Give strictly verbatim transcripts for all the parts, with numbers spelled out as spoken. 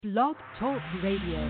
Blog Talk Radio.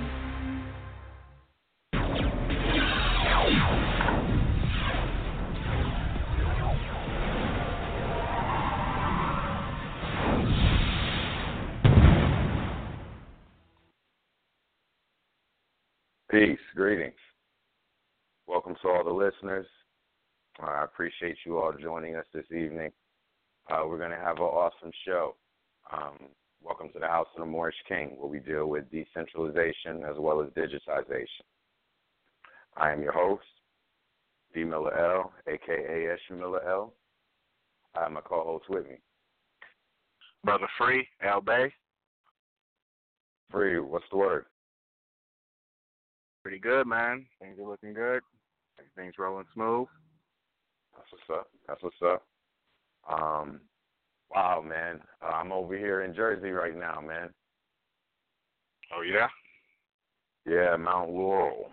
Peace, greetings. Welcome to all the listeners. Uh, I appreciate you all joining us this evening. Uh, we're going to have an awesome show. Um, welcome to the House of the Moorish King, where we deal with decentralization as well as digitization. I am your host, D. Miller L, a k a. Esha Miller L. I have my co-host with me. Brother Free, L Bay. Free, what's the word? Pretty good, man. Things are looking good. Everything's rolling smooth. That's what's up. That's what's up. Um, wow, man. Uh, I'm over here in Jersey right now, man. Oh, yeah? Yeah, Mount Laurel.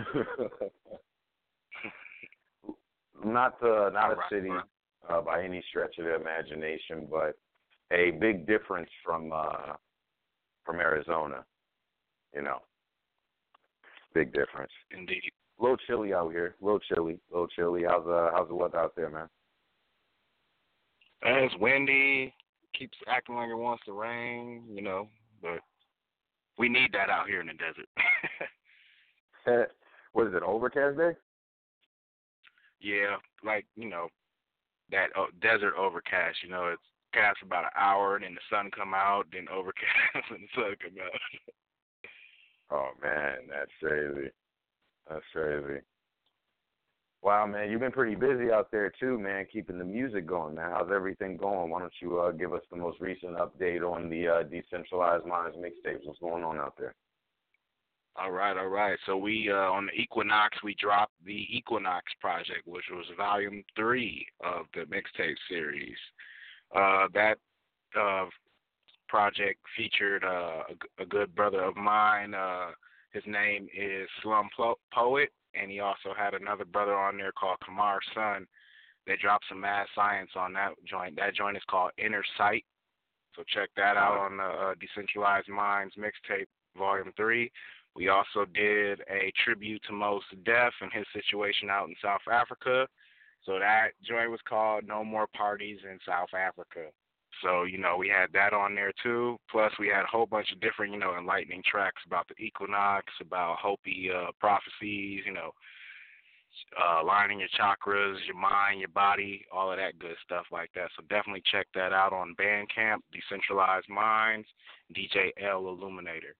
not uh, not a city uh, by any stretch of the imagination, but a big difference from uh, from Arizona, you know. Big difference. Indeed. A little chilly out here. A little chilly. A little chilly. How's uh how's the weather out there, man? Uh, it's windy. Keeps acting like it wants to rain, you know, but we need that out here in the desert. What is it, overcast day? Yeah, like, you know, that uh, desert overcast, you know, it's cast for about an hour, and then the sun come out, then overcast, and the sun come out. Oh, man, that's crazy. That's crazy. Wow, man, you've been pretty busy out there, too, man, keeping the music going, man. How's everything going? Why don't you uh, give us the most recent update on the uh, Decentralized Minds mixtapes? What's going on out there? All right, all right. So we, uh, on the Equinox, we dropped the Equinox project, which was volume three of the mixtape series. Uh, that uh, project featured uh, a, a good brother of mine. Uh, his name is Slum Plo- Poet, and he also had another brother on there called Kamar Sun. They dropped some mad science on that joint. That joint is called Inner Sight. So check that out on the uh, Decentralized Minds mixtape, volume three. We also did a tribute to Mos Def and his situation out in South Africa. So that joint was called No More Parties in South Africa. So, you know, we had that on there, too. Plus, we had a whole bunch of different, you know, enlightening tracks about the equinox, about Hopi uh, prophecies, you know, uh, aligning your chakras, your mind, your body, all of that good stuff like that. So definitely check that out on Bandcamp, Decentralized Minds, D J L Illuminator.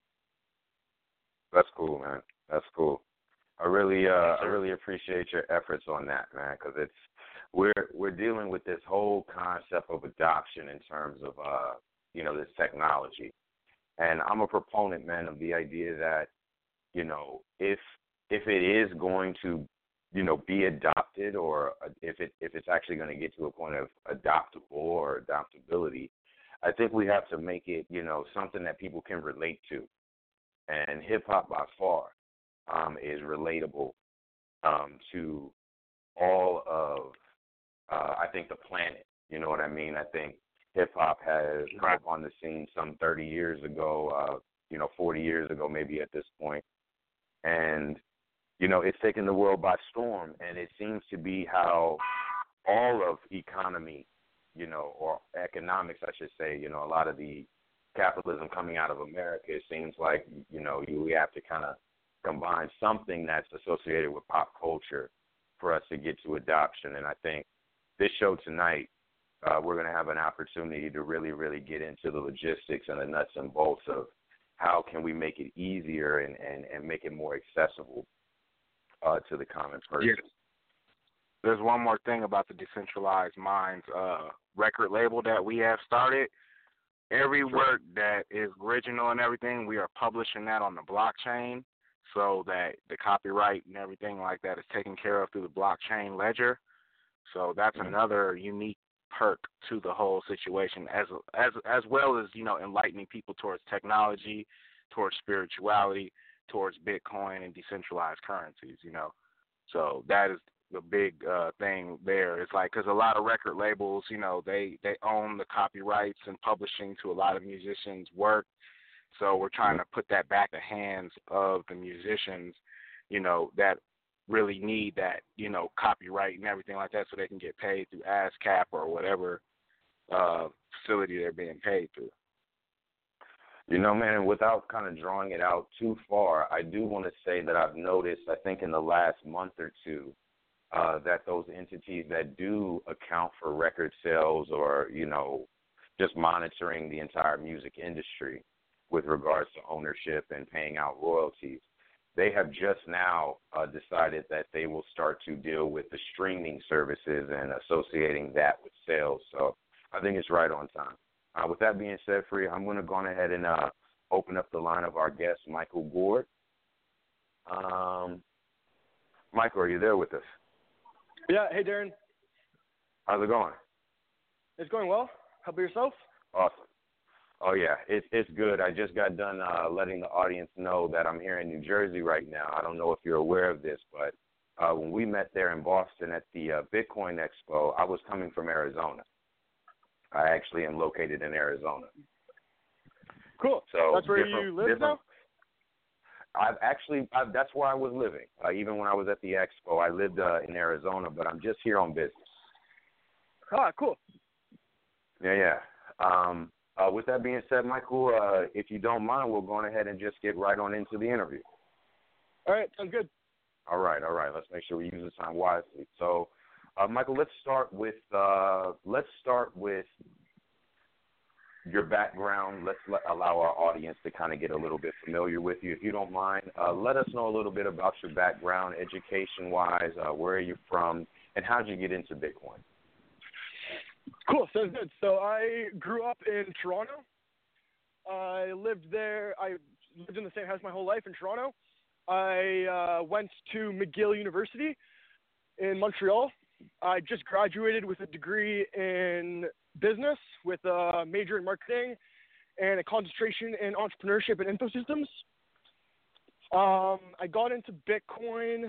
That's cool, man. That's cool. I really, uh, Yes, I really appreciate your efforts on that, man, because it's we're we're dealing with this whole concept of adoption in terms of, uh, you know, this technology, and I'm a proponent, man, of the idea that, you know, if if it is going to, you know, be adopted, or if it if it's actually going to get to a point of adoptable or adoptability, I think we have to make it, you know, something that people can relate to, and hip hop by far um, is relatable um, to all of, uh, I think, the planet. You know what I mean? I think hip-hop has come Right. up on the scene some thirty years ago, uh, you know, forty years ago maybe at this point. And, you know, it's taken the world by storm, and it seems to be how all of economy, you know, or economics, I should say, you know, a lot of the capitalism coming out of America, it seems like, you know, you, we have to kind of combine something that's associated with pop culture for us to get to adoption. And I think this show tonight, uh, we're going to have an opportunity to really, really get into the logistics and the nuts and bolts of how can we make it easier and, and, and make it more accessible uh, to the common person. Yes. There's one more thing about the Decentralized Minds uh, record label that we have started. Every Sure. work that is original and everything, we are publishing that on the blockchain so that the copyright and everything like that is taken care of through the blockchain ledger. So that's Mm-hmm. another unique perk to the whole situation, as as as well as, you know, enlightening people towards technology, towards spirituality, towards Bitcoin and decentralized currencies, you know. So that is the big uh, thing there. It's like, because a lot of record labels, you know, they, they own the copyrights and publishing to a lot of musicians' work. So we're trying to put that back in the hands of the musicians, you know, that really need that, you know, copyright and everything like that so they can get paid through ASCAP or whatever uh, facility they're being paid through. You know, man, and without kind of drawing it out too far, I do want to say that I've noticed, I think in the last month or two, uh, that those entities that do account for record sales or, you know, just monitoring the entire music industry with regards to ownership and paying out royalties, they have just now uh, decided that they will start to deal with the streaming services and associating that with sales. So I think it's right on time. Uh, with that being said, Free, I'm going to go on ahead and uh, open up the line of our guest, Michael Gord. Um, Michael, are you there with us? Yeah. Hey, Darren. How's it going? It's going well. How about yourself? Awesome. Oh, yeah, it's it's good. I just got done uh, letting the audience know that I'm here in New Jersey right now. I don't know if you're aware of this, but uh, when we met there in Boston at the uh, Bitcoin Expo, I was coming from Arizona. I actually am located in Arizona. Cool. So that's where you live now? I've actually, I've, that's where I was living. Uh, even when I was at the Expo, I lived uh, in Arizona, but I'm just here on business. Ah, cool. Yeah, yeah. Um, uh, with that being said, Michael, uh, if you don't mind, we'll go on ahead and just get right on into the interview. All right, sounds good. All right, all right. Let's make sure we use the time wisely. So, uh, Michael, let's start with uh, let's start with your background. Let's let, allow our audience to kind of get a little bit familiar with you. If you don't mind, uh, let us know a little bit about your background, education-wise, uh, where are you from, and how did you get into Bitcoin? Cool, sounds good. So I grew up in Toronto. I lived there. I lived in the same house my whole life in Toronto. I uh, went to McGill University in Montreal. I just graduated with a degree in business with a major in marketing and a concentration in entrepreneurship and info systems. Um, I got into Bitcoin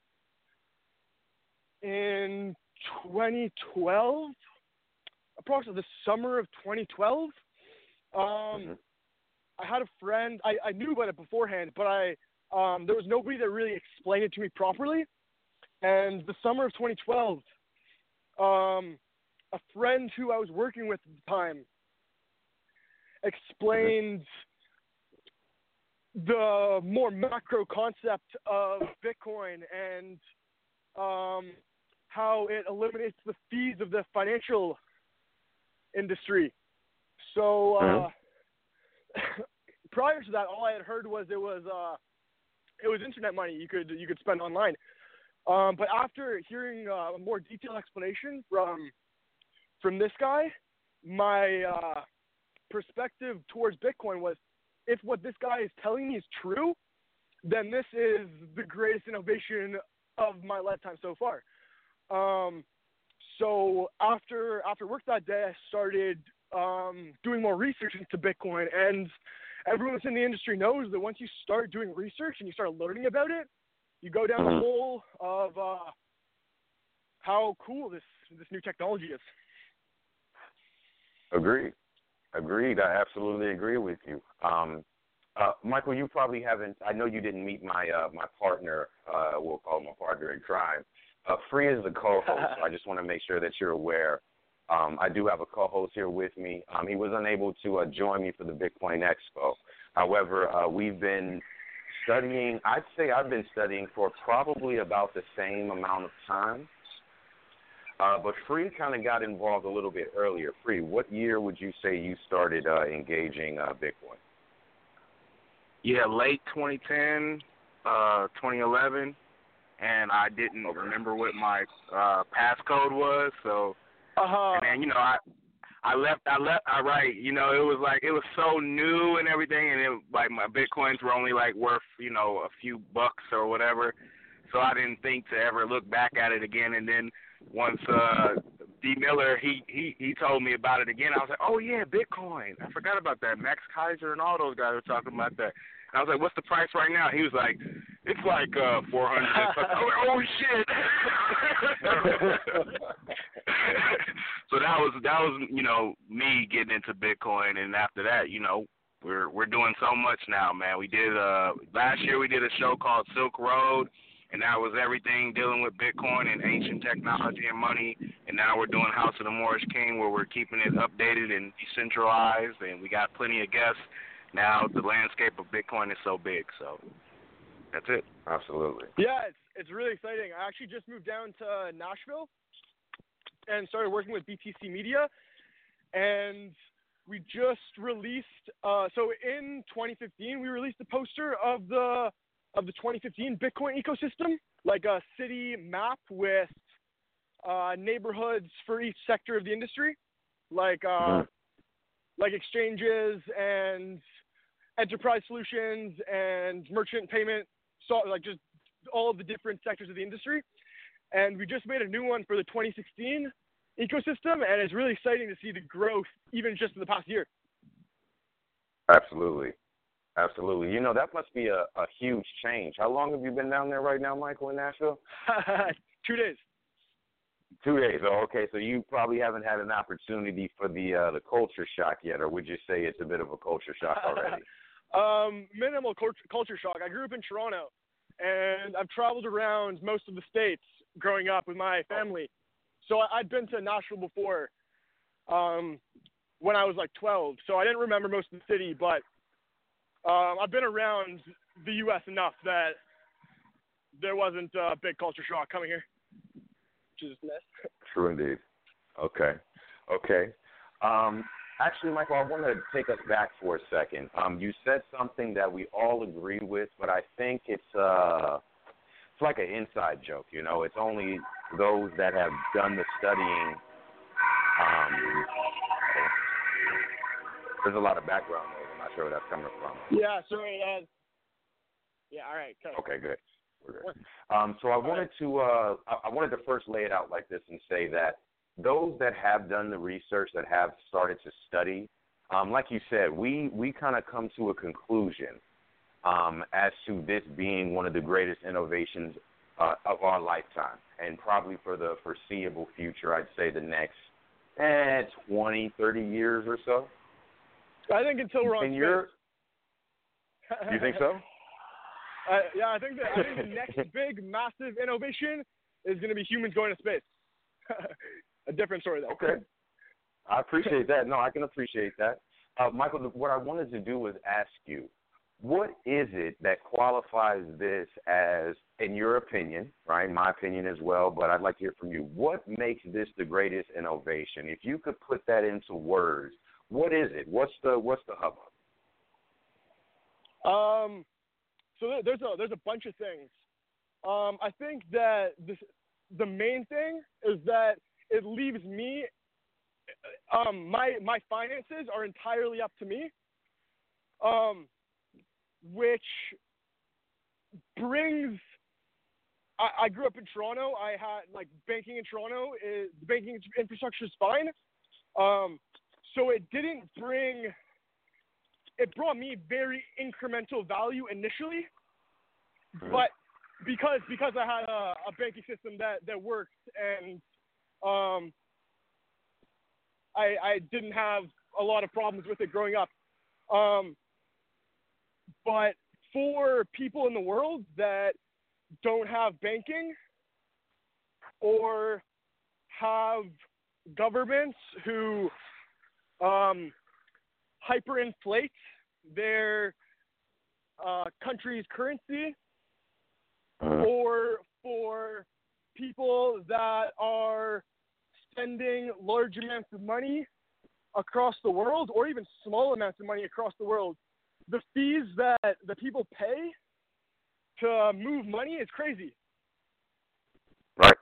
in twenty twelve, approximately the summer of twenty twelve. Um, mm-hmm. I had a friend, I, I knew about it beforehand, but I um, there was nobody that really explained it to me properly. And the summer of twenty twelve, um, a friend who I was working with at the time explained mm-hmm. the more macro concept of Bitcoin and um, how it eliminates the fees of the financial industry. So uh, mm-hmm. prior to that, all I had heard was it was uh, it was internet money you could you could spend online. Um, but after hearing uh, a more detailed explanation from from this guy, my uh, perspective towards Bitcoin was, if what this guy is telling me is true, then this is the greatest innovation of my lifetime so far. Um, so after after work that day, I started um, doing more research into Bitcoin, and everyone that's in the industry knows that once you start doing research and you start learning about it, you go down the hole of uh, how cool this this new technology is. Agreed. Agreed. I absolutely agree with you. Um, uh, Michael, you probably haven't, I know you didn't meet my uh, my partner, uh, we'll call him a partner in crime. Uh, Free is the co-host, so I just want to make sure that you're aware. Um, I do have a co-host here with me. Um, he was unable to uh, join me for the Bitcoin Expo. However, uh, we've been studying, I'd say I've been studying for probably about the same amount of time. Uh, but Free kind of got involved a little bit earlier. Free, what year would you say you started uh, engaging uh, Bitcoin? Yeah, late twenty ten, uh, twenty eleven, and I didn't okay. remember what my uh, passcode was. So, uh-huh. and then, you know, I I left, I left, I right, you know, it was like, it was so new and everything, and it, like my Bitcoins were only like worth, you know, a few bucks or whatever. So I didn't think to ever look back at it again. And then once uh, D. Miller, he, he, he told me about it again, I was like, oh, yeah, Bitcoin. I forgot about that. Max Kaiser and all those guys were talking about that. And I was like, what's the price right now? He was like, it's like uh, four hundred. I was like, oh, shit. So that was, that was, you know, me getting into Bitcoin. And after that, you know, We're we're doing so much now, man. We did uh last year we did a show called Silk Road, and that was everything dealing with Bitcoin and ancient technology and money. And now we're doing House of the Moorish King, where we're keeping it updated and decentralized, and we got plenty of guests. Now the landscape of Bitcoin is so big, so that's it. Absolutely. Yeah, it's it's really exciting. I actually just moved down to Nashville and started working with B T C Media, and we just released. Uh, so in twenty fifteen, we released a poster of the of the twenty fifteen Bitcoin ecosystem, like a city map with uh, neighborhoods for each sector of the industry, like uh, mm-hmm. like exchanges and enterprise solutions and merchant payment, so like just all of the different sectors of the industry. And we just made a new one for the twenty sixteen ecosystem, and it's really exciting to see the growth even just in the past year. Absolutely. Absolutely. You know, that must be a, a huge change. How long have you been down there right now, Michael, in Nashville? Two days. Two days. Oh, okay. So you probably haven't had an opportunity for the uh, the culture shock yet, or would you say it's a bit of a culture shock already? um, minimal culture shock. I grew up in Toronto, and I've traveled around most of the states growing up with my family. So I, I'd been to Nashville before um, when I was like twelve. So I didn't remember most of the city, but um, I've been around the U S enough that there wasn't a big culture shock coming here, which is nice. True indeed. Okay. Okay. Um, actually, Michael, I want to take us back for a second. Um, you said something that we all agree with, but I think it's uh, it's like an inside joke. You know, it's only those that have done the studying. Um, there's a lot of background noise. I'm not sure where that's coming from. Yeah, sorry. Uh, yeah, all right. Go. Okay, good. We're good. Um, so I wanted to uh, I wanted to first lay it out like this and say that those that have done the research, that have started to study, um, like you said, we we kind of come to a conclusion um, as to this being one of the greatest innovations uh, of our lifetime, and probably for the foreseeable future. I'd say the next eh, twenty, thirty years or so. I think until we're on and space. You're, you think so? Uh, yeah, I think that I think the next big, massive innovation is going to be humans going to space. A different story, though. Okay. I appreciate that. No, I can appreciate that. Uh, Michael, what I wanted to do was ask you, what is it that qualifies this as, in your opinion, right, my opinion as well, but I'd like to hear from you, what makes this the greatest innovation? If you could put that into words, what is it? What's the what's the hubbub? Um, so there's a there's a bunch of things. Um, I think that this, the main thing is that it leaves me. Um, my my finances are entirely up to me. Um, which brings. I, I grew up in Toronto. I had like banking in Toronto. Is, the banking infrastructure is fine. Um, so it didn't bring. It brought me very incremental value initially, mm-hmm. but because because I had a, a banking system that, that worked, and um, I I didn't have a lot of problems with it growing up. Um, but for people in the world that don't have banking or have governments who um, hyperinflate their uh, country's currency, uh-huh. or for people that are spending large amounts of money across the world, or even small amounts of money across the world, the fees that the people pay to move money is crazy. Right.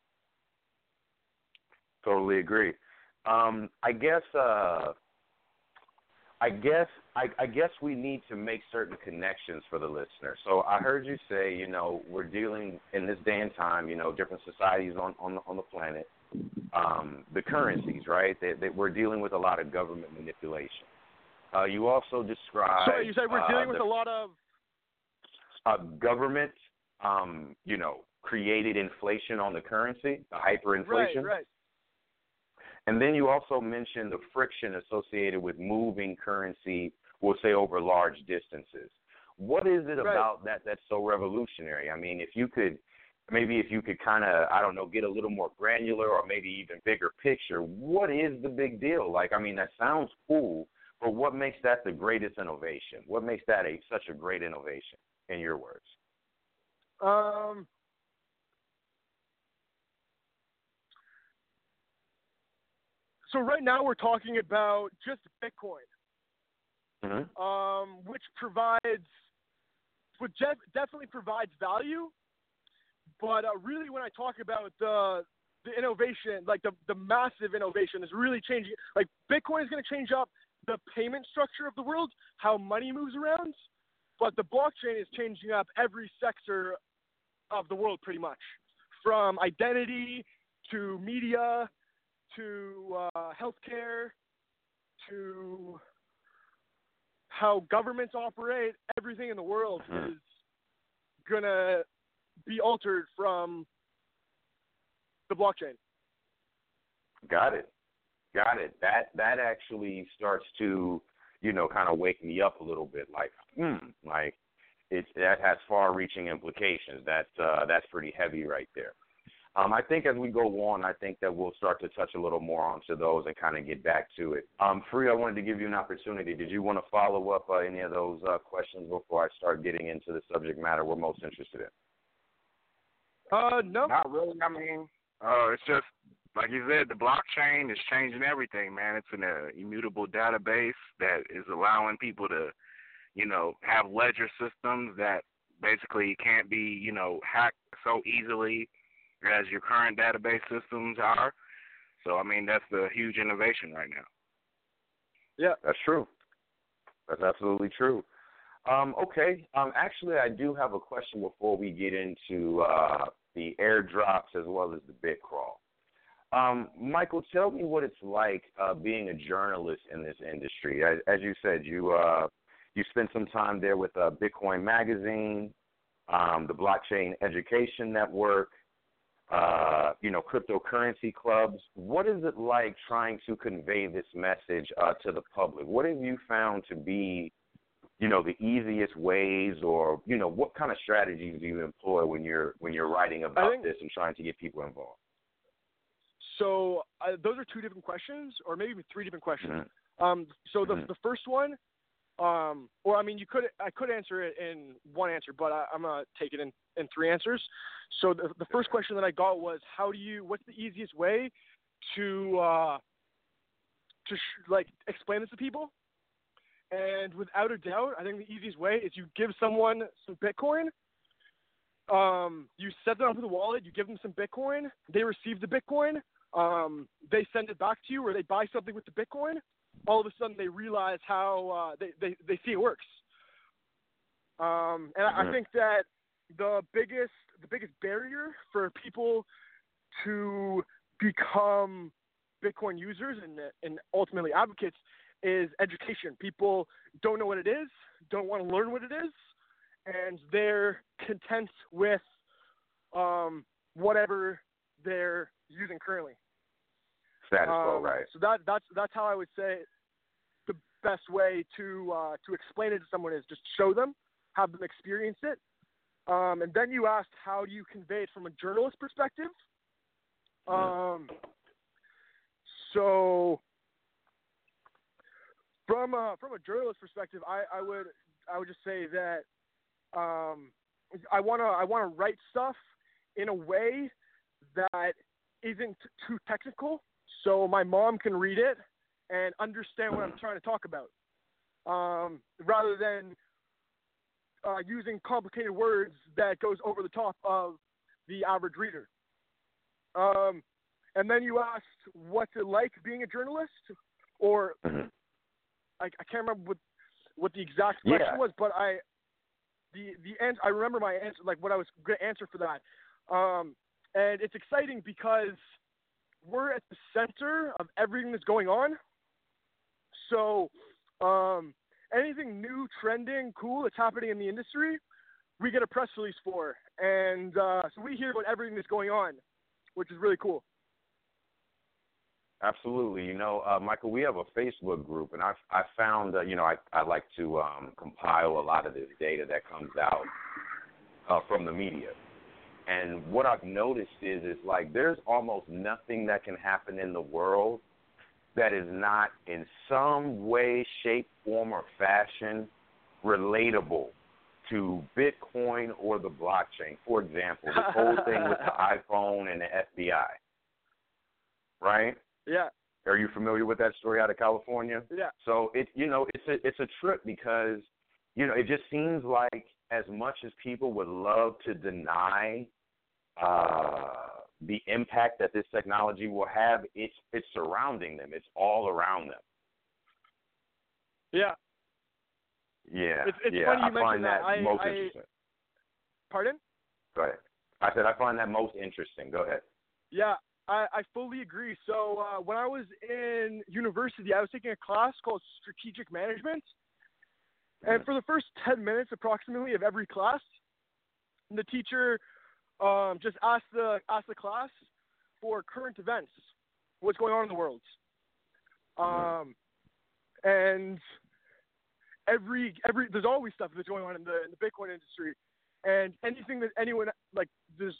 Totally agree. Um, I guess. Uh, I guess. I, I guess we need to make certain connections for the listener. So I heard you say, you know, we're dealing in this day and time, you know, different societies on on the, on the planet, um, the currencies, right? That, that we're dealing with a lot of government manipulation. Uh, you also described. So you said we're dealing uh, with the, a lot of uh, government, um, you know, created inflation on the currency, the hyperinflation. Right, right. And then you also mentioned the friction associated with moving currency we'll say over large distances. What is it Right. about that that's so revolutionary? I mean, if you could, maybe if you could kind of, I don't know, get a little more granular or maybe even bigger picture, what is the big deal? Like, I mean, that sounds cool, but what makes that the greatest innovation? What makes that a such a great innovation, in your words? Um, so right now we're talking about just Bitcoin, Mm-hmm. um, which provides, which def- definitely provides value. But uh, really, when I talk about the the innovation, like the the massive innovation is really changing. Like Bitcoin is going to change up the payment structure of the world, how money moves around. But the blockchain is changing up every sector of the world, pretty much, from identity to media to uh, healthcare to how governments operate. Everything in the world Mhm. is gonna be altered from the blockchain. Got it. Got it. That that actually starts to, you know, kind of wake me up a little bit. Like, hmm, like it's that has far-reaching implications. That's uh, that's pretty heavy right there. Um, I think as we go on, I think that we'll start to touch a little more onto those and kind of get back to it. Um, Free, I wanted to give you an opportunity. Did you want to follow up uh, any of those uh, questions before I start getting into the subject matter we're most interested in? Uh, no. Not really. I mean, uh, it's just like you said, the blockchain is changing everything, man. It's an uh, immutable database that is allowing people to, you know, have ledger systems that basically can't be, you know, hacked so easily as your current database systems are. So, I mean, that's the huge innovation right now. Yeah. That's true. That's absolutely true. Um, okay. Um, actually, I do have a question before we get into uh, the airdrops as well as the bit crawl. Um, Michael, tell me what it's like uh, being a journalist in this industry. As, as you said, you uh, you spent some time there with uh, Bitcoin Magazine, um, the Blockchain Education Network, uh, you know, cryptocurrency clubs. What is it like trying to convey this message uh, to the public? What have you found to be, you know, the easiest ways, or, you know, what kind of strategies do you employ when you're when you're writing about think, this and trying to get people involved? So uh, those are two different questions, or maybe even three different questions. Mm-hmm. Um, so the Mm-hmm. the first one, um, or I mean, you could I could answer it in one answer, but I, I'm gonna take it in, in three answers. So the the first question that I got was, how do you? What's the easiest way to uh, to sh- like explain this to people? And without a doubt, I think the easiest way is you give someone some Bitcoin. Um, you set them up with a wallet. You give them some Bitcoin. They receive the Bitcoin. Um, they send it back to you, or they buy something with the Bitcoin. All of a sudden, they realize how uh, they, they they see it works. Um, and I, I think that the biggest the biggest barrier for people to become Bitcoin users and and ultimately advocates is education. People don't know what it is, don't want to learn what it is, and they're content with um, whatever they're using currently. Status quo, Um, right? So that that's that's how I would say the best way to uh, to explain it to someone is just show them, have them experience it, um, and then you asked how do you convey it from a journalist perspective. Um, so from a, from a journalist perspective, I, I would I would just say that um, I wanna I wanna write stuff in a way that isn't too technical, so my mom can read it and understand what I'm trying to talk about, um, rather than uh, using complicated words that goes over the top of the average reader. Um, and then you asked what's it like being a journalist, or Mm-hmm. I, I can't remember what what the exact question Yeah. was, but I the the answer I remember my answer, like what I was going to answer for that. Um, and it's exciting because we're at the center of everything that's going on. So um, anything new, trending, cool that's happening in the industry, we get a press release for, and uh, so we hear about everything that's going on, which is really cool. Absolutely. You know, uh, Michael, we have a Facebook group, and I I found, uh, you know, I, I like to um, compile a lot of this data that comes out uh, from the media. And what I've noticed is, is like there's almost nothing that can happen in the world that is not in some way, shape, form, or fashion relatable to Bitcoin or the blockchain. For example, this whole thing with the iPhone and the F B I, right? Yeah. Are you familiar with that story out of California? Yeah. So it, you know, it's a it's a trip because, you know, it just seems like as much as people would love to deny uh, the impact that this technology will have, it's it's surrounding them. It's all around them. Yeah. Yeah. It's, it's yeah. funny you I mentioned find that, I, most I, interesting. Pardon? Go ahead. I said I find that most interesting. Go ahead. Yeah, I, I fully agree. So uh, when I was in university, I was taking a class called Strategic Management. And for the first ten minutes approximately of every class, the teacher um, just asked the, asked the class for current events, what's going on in the world. Um, and every, every, there's always stuff that's going on in the, in the Bitcoin industry. And anything that anyone, like, there's,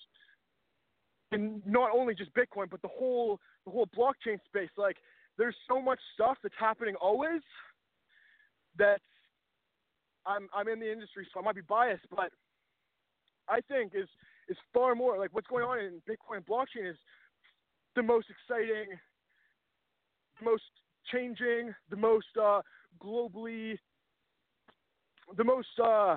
and not only just Bitcoin, but the whole the whole blockchain space. Like, there's so much stuff that's happening always that I'm I'm in the industry, so I might be biased, but I think is is far more like what's going on in Bitcoin and blockchain is the most exciting, the most changing, the most uh, globally, the most uh,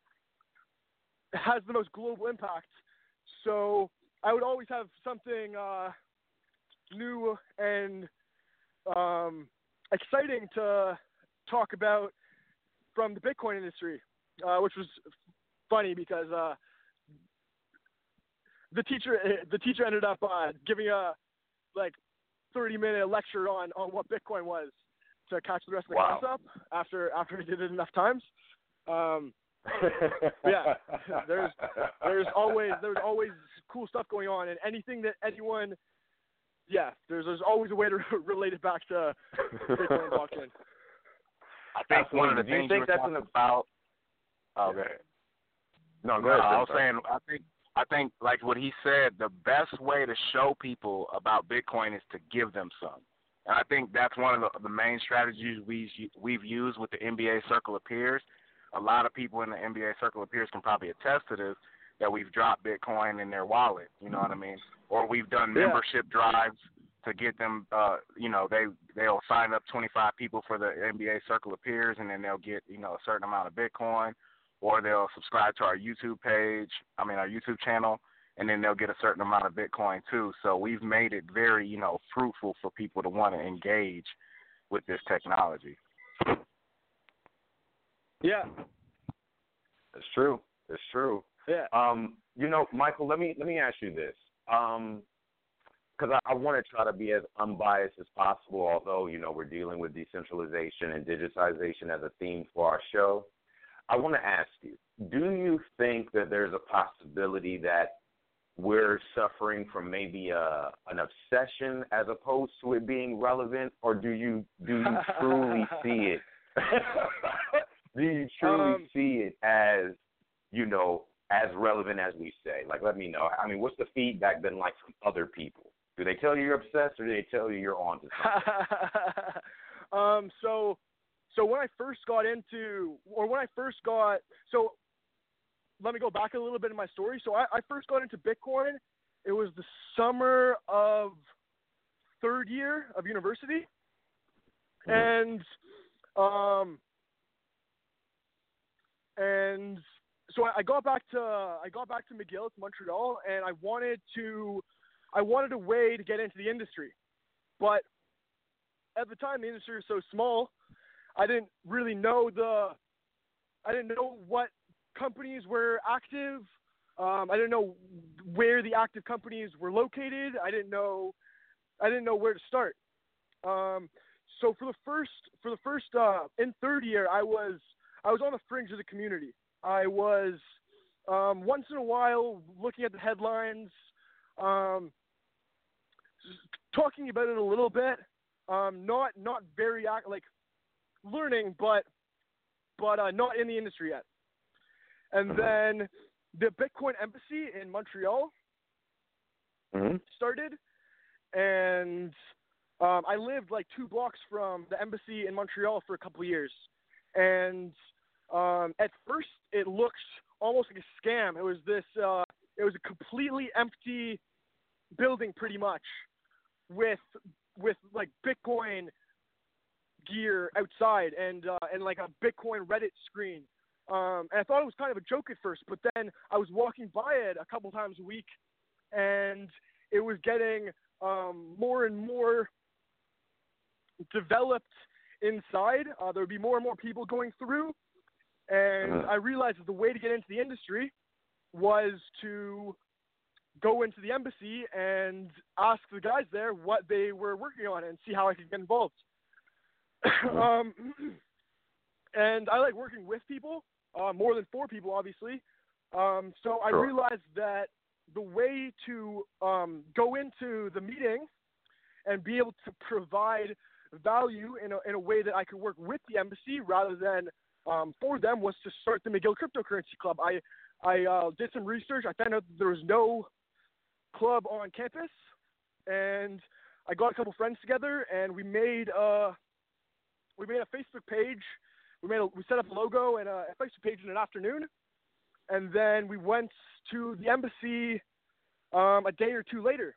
has the most global impact. So I would always have something uh, new and um, exciting to talk about from the Bitcoin industry, uh, which was funny because uh, the teacher the teacher ended up uh, giving a like thirty minute lecture on, on what Bitcoin was to catch the rest of the Wow. class up after after he did it enough times. Um, yeah, there's there's always there's always cool stuff going on, and anything that anyone, yeah, there's there's always a way to relate it back to Bitcoin and blockchain. I think Absolutely. one of the Do you things think you were that's talking an about. Oh, go ahead. No, go No, ahead. I was Sorry. saying, I think, I think, like what he said, the best way to show people about Bitcoin is to give them some. And I think that's one of the, the main strategies we we've used with the N B A Circle of Peers. A lot of people in the N B A Circle of Peers can probably attest to this, that we've dropped Bitcoin in their wallet. You know what I mean? Or we've done Yeah. membership drives to get them. Uh, you know, they they'll sign up twenty-five people for the N B A Circle of Peers, and then they'll get, you know, a certain amount of Bitcoin. Or they'll subscribe to our YouTube page, I mean our YouTube channel, and then they'll get a certain amount of Bitcoin too. So we've made it very, you know, fruitful for people to want to engage with this technology. Yeah, It's true. It's true. yeah. Um, you know, Michael, let me let me ask you this, because I, I want to try to be as unbiased as possible. Although you know we're dealing with decentralization and digitization as a theme for our show, I want to ask you: do you think that there's a possibility that we're suffering from maybe a an obsession as opposed to it being relevant, or do you do you truly see it? Do you truly Um, see it as, you know, as relevant as we say? Like, let me know. I mean, what's the feedback been like from other people? Do they tell you you're obsessed, or do they tell you you're on to something? um, so, so when I first got into, or when I first got, so let me go back a little bit in my story. So I, I first got into Bitcoin. It was the summer of third year of university, Mm-hmm. and um. And so I got back to I got back to McGill, to Montreal, and I wanted to I wanted a way to get into the industry. But at the time the industry was so small, I didn't really know the I didn't know what companies were active. Um, I didn't know where the active companies were located. I didn't know I didn't know where to start. Um, so for the first for the first uh, in third year, I was I was on the fringe of the community. I was um, once in a while looking at the headlines, um, talking about it a little bit. Um, not not very act, like learning, but but uh, not in the industry yet. And Mm-hmm. then the Bitcoin Embassy in Montreal Mm-hmm. started, and um, I lived like two blocks from the embassy in Montreal for a couple of years. And um, at first, it looked almost like a scam. It was this. Uh, it was a completely empty building, pretty much, with with like Bitcoin gear outside and uh, and like a Bitcoin Reddit screen. Um, and I thought it was kind of a joke at first, but then I was walking by it a couple times a week, and it was getting um, more and more developed inside. Uh, there would be more and more people going through, and Mm-hmm. I realized that the way to get into the industry was to go into the embassy and ask the guys there what they were working on and see how I could get involved. Mm-hmm. um, and I like working with people, uh, more than four people, obviously. Um, so I Sure. realized that the way to um, go into the meeting and be able to provide value in a, in a way that I could work with the embassy rather than um, for them was to start the McGill Cryptocurrency Club. I I uh, did some research. I found out that there was no club on campus, and I got a couple friends together, and we made a we made a Facebook page. We made a, we set up a logo and a, a Facebook page in an afternoon, and then we went to the embassy um, a day or two later,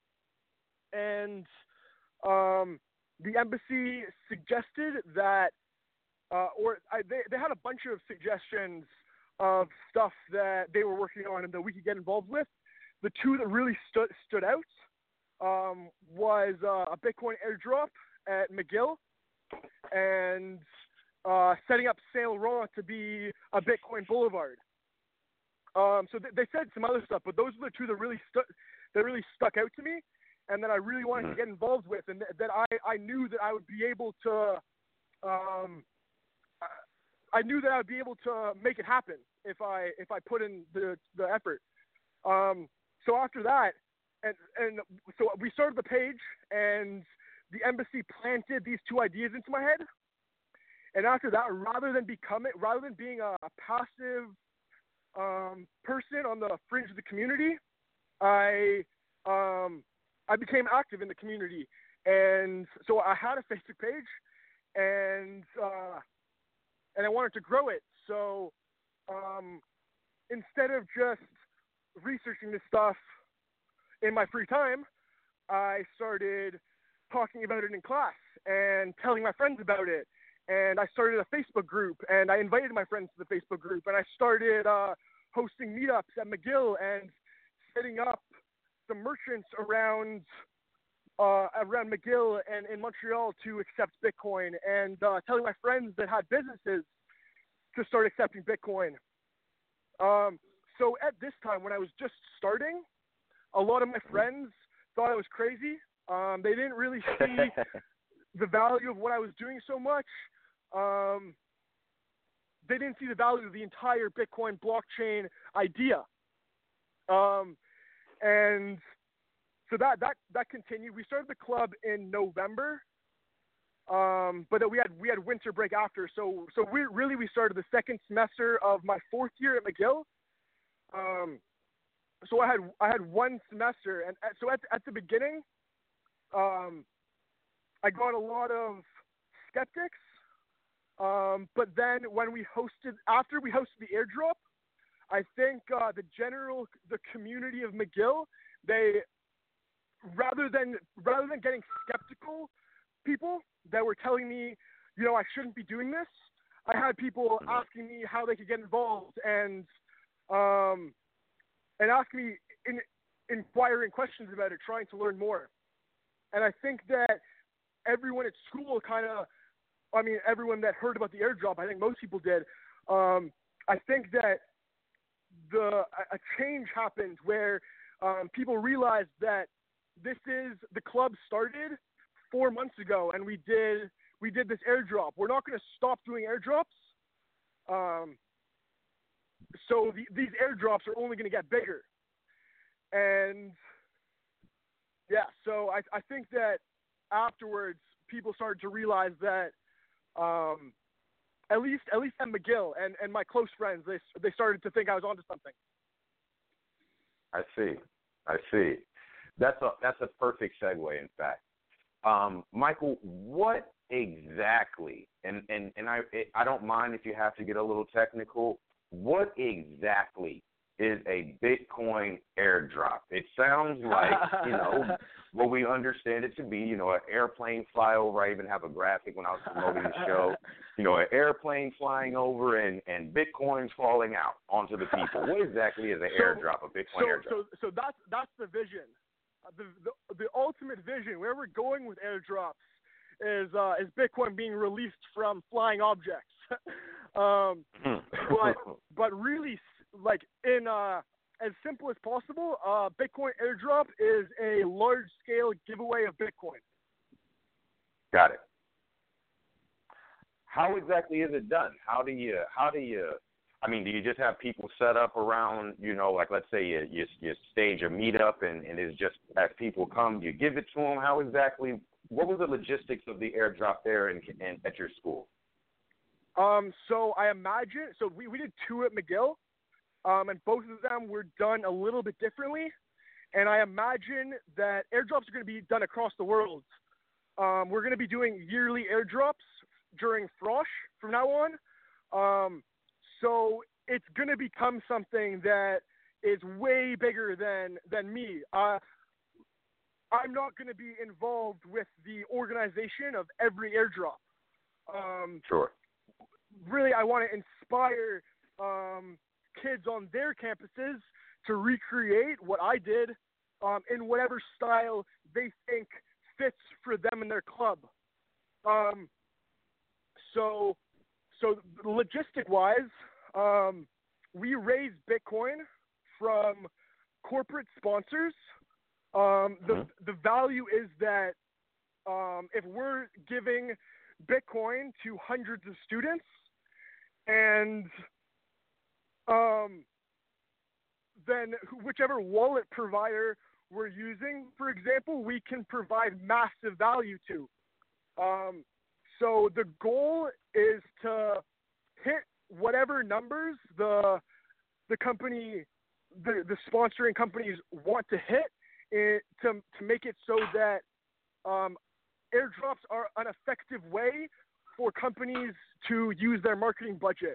and um, the embassy suggested that, uh, or I, they they had a bunch of suggestions of stuff that they were working on and that we could get involved with. The two that really stood stood out um, was uh, a Bitcoin airdrop at McGill and uh, setting up Saint Laurent to be a Bitcoin boulevard. Um, so th- they said some other stuff, but those are the two that really stuck that really stuck out to me, and that I really wanted Mm-hmm. to get involved with, and th- that I, I knew that I would be able to. Um, I knew that I would be able to make it happen if I if I put in the the effort. Um, so after that, and and so we started the page, and the embassy planted these two ideas into my head. And after that, rather than becoming, rather than being a, a passive um, person on the fringe of the community, I um, I became active in the community, and so I had a Facebook page, and uh, and I wanted to grow it. So um, instead of just researching this stuff in my free time, I started talking about it in class and telling my friends about it. And I started a Facebook group, and I invited my friends to the Facebook group, and I started uh, hosting meetups at McGill and setting up some merchants around uh, around McGill and in Montreal to accept Bitcoin, and uh, telling my friends that had businesses to start accepting Bitcoin. Um, so at this time, when I was just starting, a lot of my friends thought I was crazy. Um, they didn't really see the value of what I was doing so much. Um, they didn't see the value of the entire Bitcoin blockchain idea. Um, and so that, that, that continued. We started the club in November, um, but then we had, we had winter break after. So, so we really, we started the second semester of my fourth year at McGill. Um, so I had, I had one semester, and at, so at, at the beginning, um, I got a lot of skeptics. Um, but then when we hosted, after we hosted the airdrop, I think uh, the general, the community of McGill, they, rather than rather than getting skeptical people that were telling me, you know, I shouldn't be doing this, I had people asking me how they could get involved and um, and asking me in, inquiring questions about it, trying to learn more. And I think that everyone at school kind of, I mean, everyone that heard about the airdrop, I think most people did. Um, I think that the a change happened where um, people realized that this is the club started four months ago, and we did we did this airdrop. We're not going to stop doing airdrops. Um, so the, these airdrops are only going to get bigger, and yeah, so I I think that afterwards people started to realize that um, at least at least at McGill and, and my close friends, they they started to think I was onto something. I see. I see. That's a that's a perfect segue, in fact. Um, Michael, what exactly, and, and, and I I don't mind if you have to get a little technical, what exactly is a Bitcoin airdrop? It sounds like, you know, what we understand it to be, you know, an airplane flyover. I even have a graphic when I was promoting the show, you know, an airplane flying over and, and Bitcoins falling out onto the people. What exactly is an so, airdrop, a Bitcoin so, airdrop? So, so that's, that's the vision. Uh, the, the, the ultimate vision, where we're going with airdrops, is uh, is Bitcoin being released from flying objects. um, but but really, like in uh, as simple as possible, uh, Bitcoin airdrop is a large scale giveaway of Bitcoin. Got it. How exactly is it done? How do you how do you I mean, do you just have people set up around, you know, like let's say you you, you stage a meetup and, and it's just as people come, you give it to them? How exactly, what was the logistics of the airdrop there in, in, at your school? Um, so I imagine, so we, we did two at McGill, um, and both of them were done a little bit differently. And I imagine that airdrops are going to be done across the world. Um, we're going to be doing yearly airdrops during Frosh from now on. Um, so it's going to become something that is way bigger than, than me. Uh, I'm not going to be involved with the organization of every airdrop. Um, sure. Really, I want to inspire um, kids on their campuses to recreate what I did um, in whatever style they think fits for them and their club. Um, so, so logistic-wise, um, we raise Bitcoin from corporate sponsors. Um, the mm-hmm. the value is that um, if we're giving Bitcoin to hundreds of students, and um, then whichever wallet provider we're using, for example, we can provide massive value to. Um, so the goal is to hit whatever numbers the the company, the, the sponsoring companies want to hit, it, to to make it so that um, airdrops are an effective way for companies to use their marketing budget.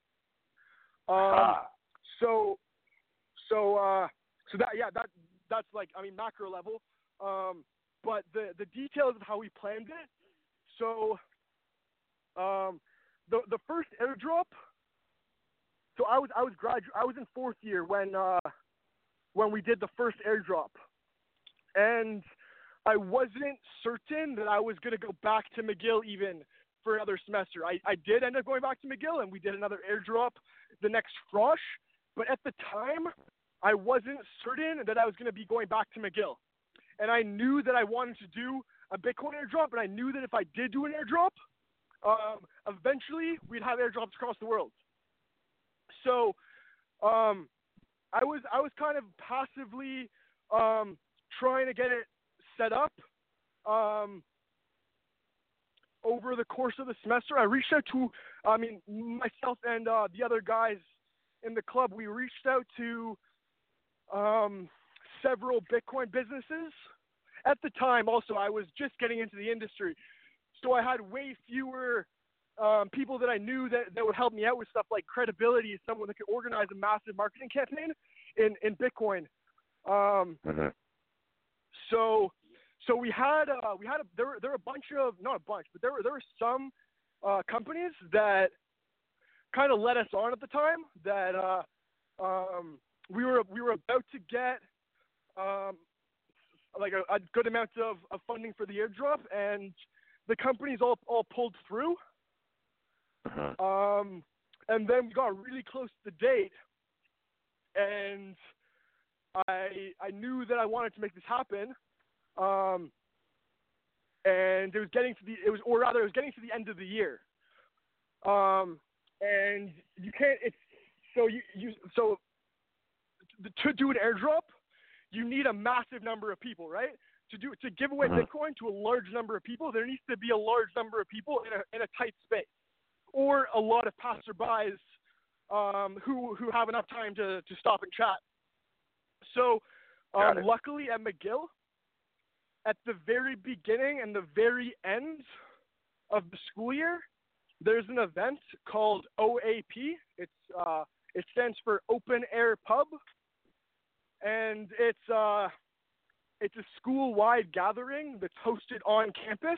Um, ah. So, so, uh, so that yeah, that that's like I mean macro level. Um, but the the details of how we planned it. So, um, the the first airdrop. So I was I was gradu- I was in fourth year when uh, when we did the first airdrop, and I wasn't certain that I was going to go back to McGill even for another semester. I, I did end up going back to McGill, and we did another airdrop the next Frosh. But at the time, I wasn't certain that I was going to be going back to McGill. And I knew that I wanted to do a Bitcoin airdrop, and I knew that if I did do an airdrop, um, eventually we'd have airdrops across the world. So um, I was I was kind of passively um, trying to get it set up um, over the course of the semester. I reached out to, I mean, myself and uh, the other guys in the club, we reached out to um, several Bitcoin businesses. At the time, also, I was just getting into the industry. So I had way fewer um, people that I knew that, that would help me out with stuff like credibility, someone that could organize a massive marketing campaign in, in Bitcoin. Um, mm-hmm. So, so we had uh, we had a, there were there were a bunch of not a bunch, but there were there were some uh, companies that kind of led us on at the time that uh, um, we were we were about to get um, like a, a good amount of, of funding for the airdrop, and the companies all all pulled through. Uh-huh. Um, and then we got really close to the date, and I I knew that I wanted to make this happen. Um, and it was getting to the, it was, or rather it was getting to the end of the year. Um, and you can't, it's, so you, you, so to do an airdrop, you need a massive number of people, right? to do to give away mm-hmm. Bitcoin to a large number of people, there needs to be a large number of people in a in a tight space, or a lot of passerbys um, who who have enough time to to stop and chat. So, um, luckily at McGill, at the very beginning and the very end of the school year, there's an event called O A P. It's uh, it stands for Open Air Pub, and it's uh, it's a school-wide gathering that's hosted on campus.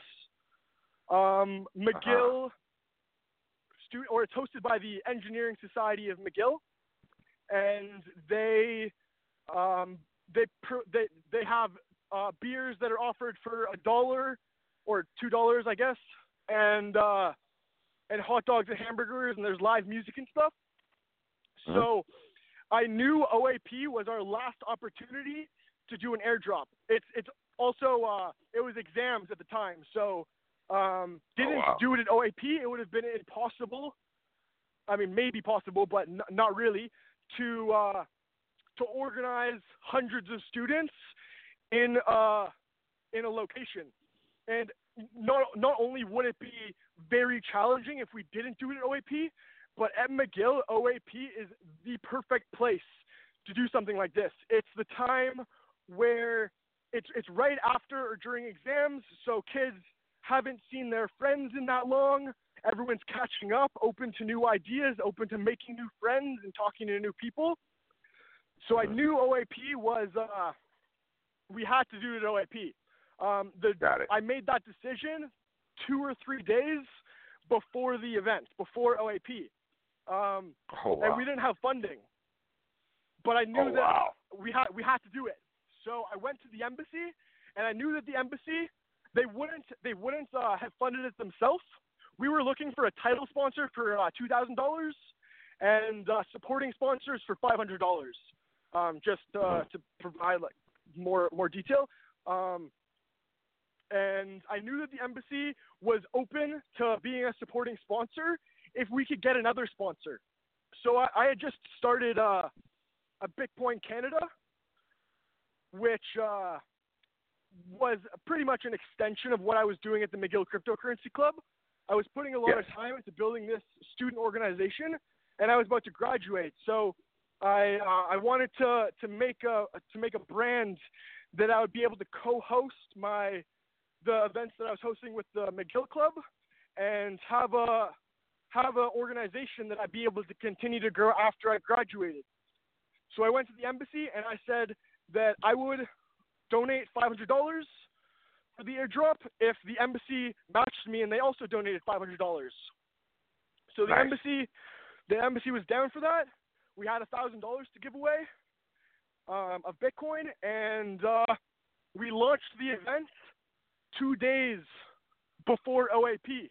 Um, McGill, uh-huh. stu- or it's hosted by the Engineering Society of McGill, and they um, they pr- they they have uh, beers that are offered for a dollar or two dollars, I guess, and uh, and hot dogs and hamburgers, and there's live music and stuff. Mm-hmm. So I knew O A P was our last opportunity to do an airdrop. It's it's also uh, it was exams at the time, so um, didn't oh, wow. do it at O A P. It would have been impossible. I mean, maybe possible, but n- not really to uh, to organize hundreds of students in uh, in a location. And not not only would it be very challenging if we didn't do it at O A P, but at McGill, O A P is the perfect place to do something like this. It's the time where it's it's right after or during exams, so kids haven't seen their friends in that long. Everyone's catching up, open to new ideas, open to making new friends and talking to new people. So I knew O A P was, uh, we had to do it at O A P. Um, the, Got it. I made that decision two or three days before the event, before O A P. Um, oh, wow. And we didn't have funding. But I knew oh, that wow. we had we had to do it. So I went to the embassy, and I knew that the embassy, they wouldn't they wouldn't uh, have funded it themselves. We were looking for a title sponsor for uh, two thousand dollars and uh, supporting sponsors for five hundred dollars, um, just uh, to provide like more more detail. Um, and I knew that the embassy was open to being a supporting sponsor if we could get another sponsor. So I, I had just started uh, a Bitcoin Canada, which uh, was pretty much an extension of what I was doing at the McGill Cryptocurrency Club. I was putting a lot yes. of time into building this student organization, and I was about to graduate. So I uh, I wanted to to make a to make a brand that I would be able to co-host my the events that I was hosting with the McGill Club, and have a have an organization that I'd be able to continue to grow after I graduated. So I went to the embassy and I said that I would donate five hundred dollars for the airdrop if the embassy matched me and they also donated five hundred dollars. So the nice. embassy, the embassy was down for that. We had one thousand dollars to give away um, of Bitcoin, and uh, we launched the event two days before O A P.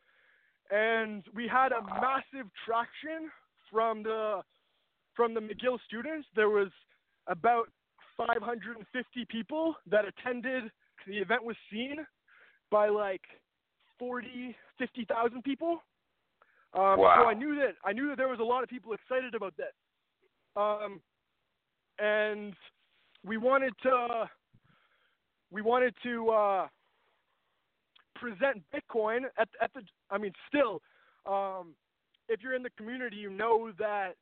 And we had a massive traction from the from the McGill students. There was about five hundred fifty people that attended. The event was seen by like forty, fifty thousand people. Um, wow. So I knew that I knew that there was a lot of people excited about this. Um, and we wanted to we wanted to uh, present Bitcoin at at the. I mean, still, um, if you're in the community, you know that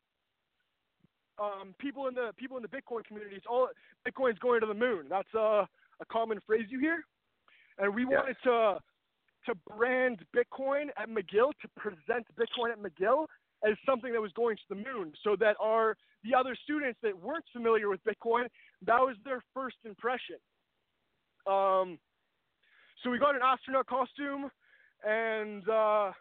um, people in the people in the Bitcoin community, it's all Bitcoin's going to the moon. That's a a common phrase you hear, and we yes. wanted to to brand Bitcoin at McGill, to present Bitcoin at McGill as something that was going to the moon, so that our the other students that weren't familiar with Bitcoin, that was their first impression. Um, so we got an astronaut costume, and uh,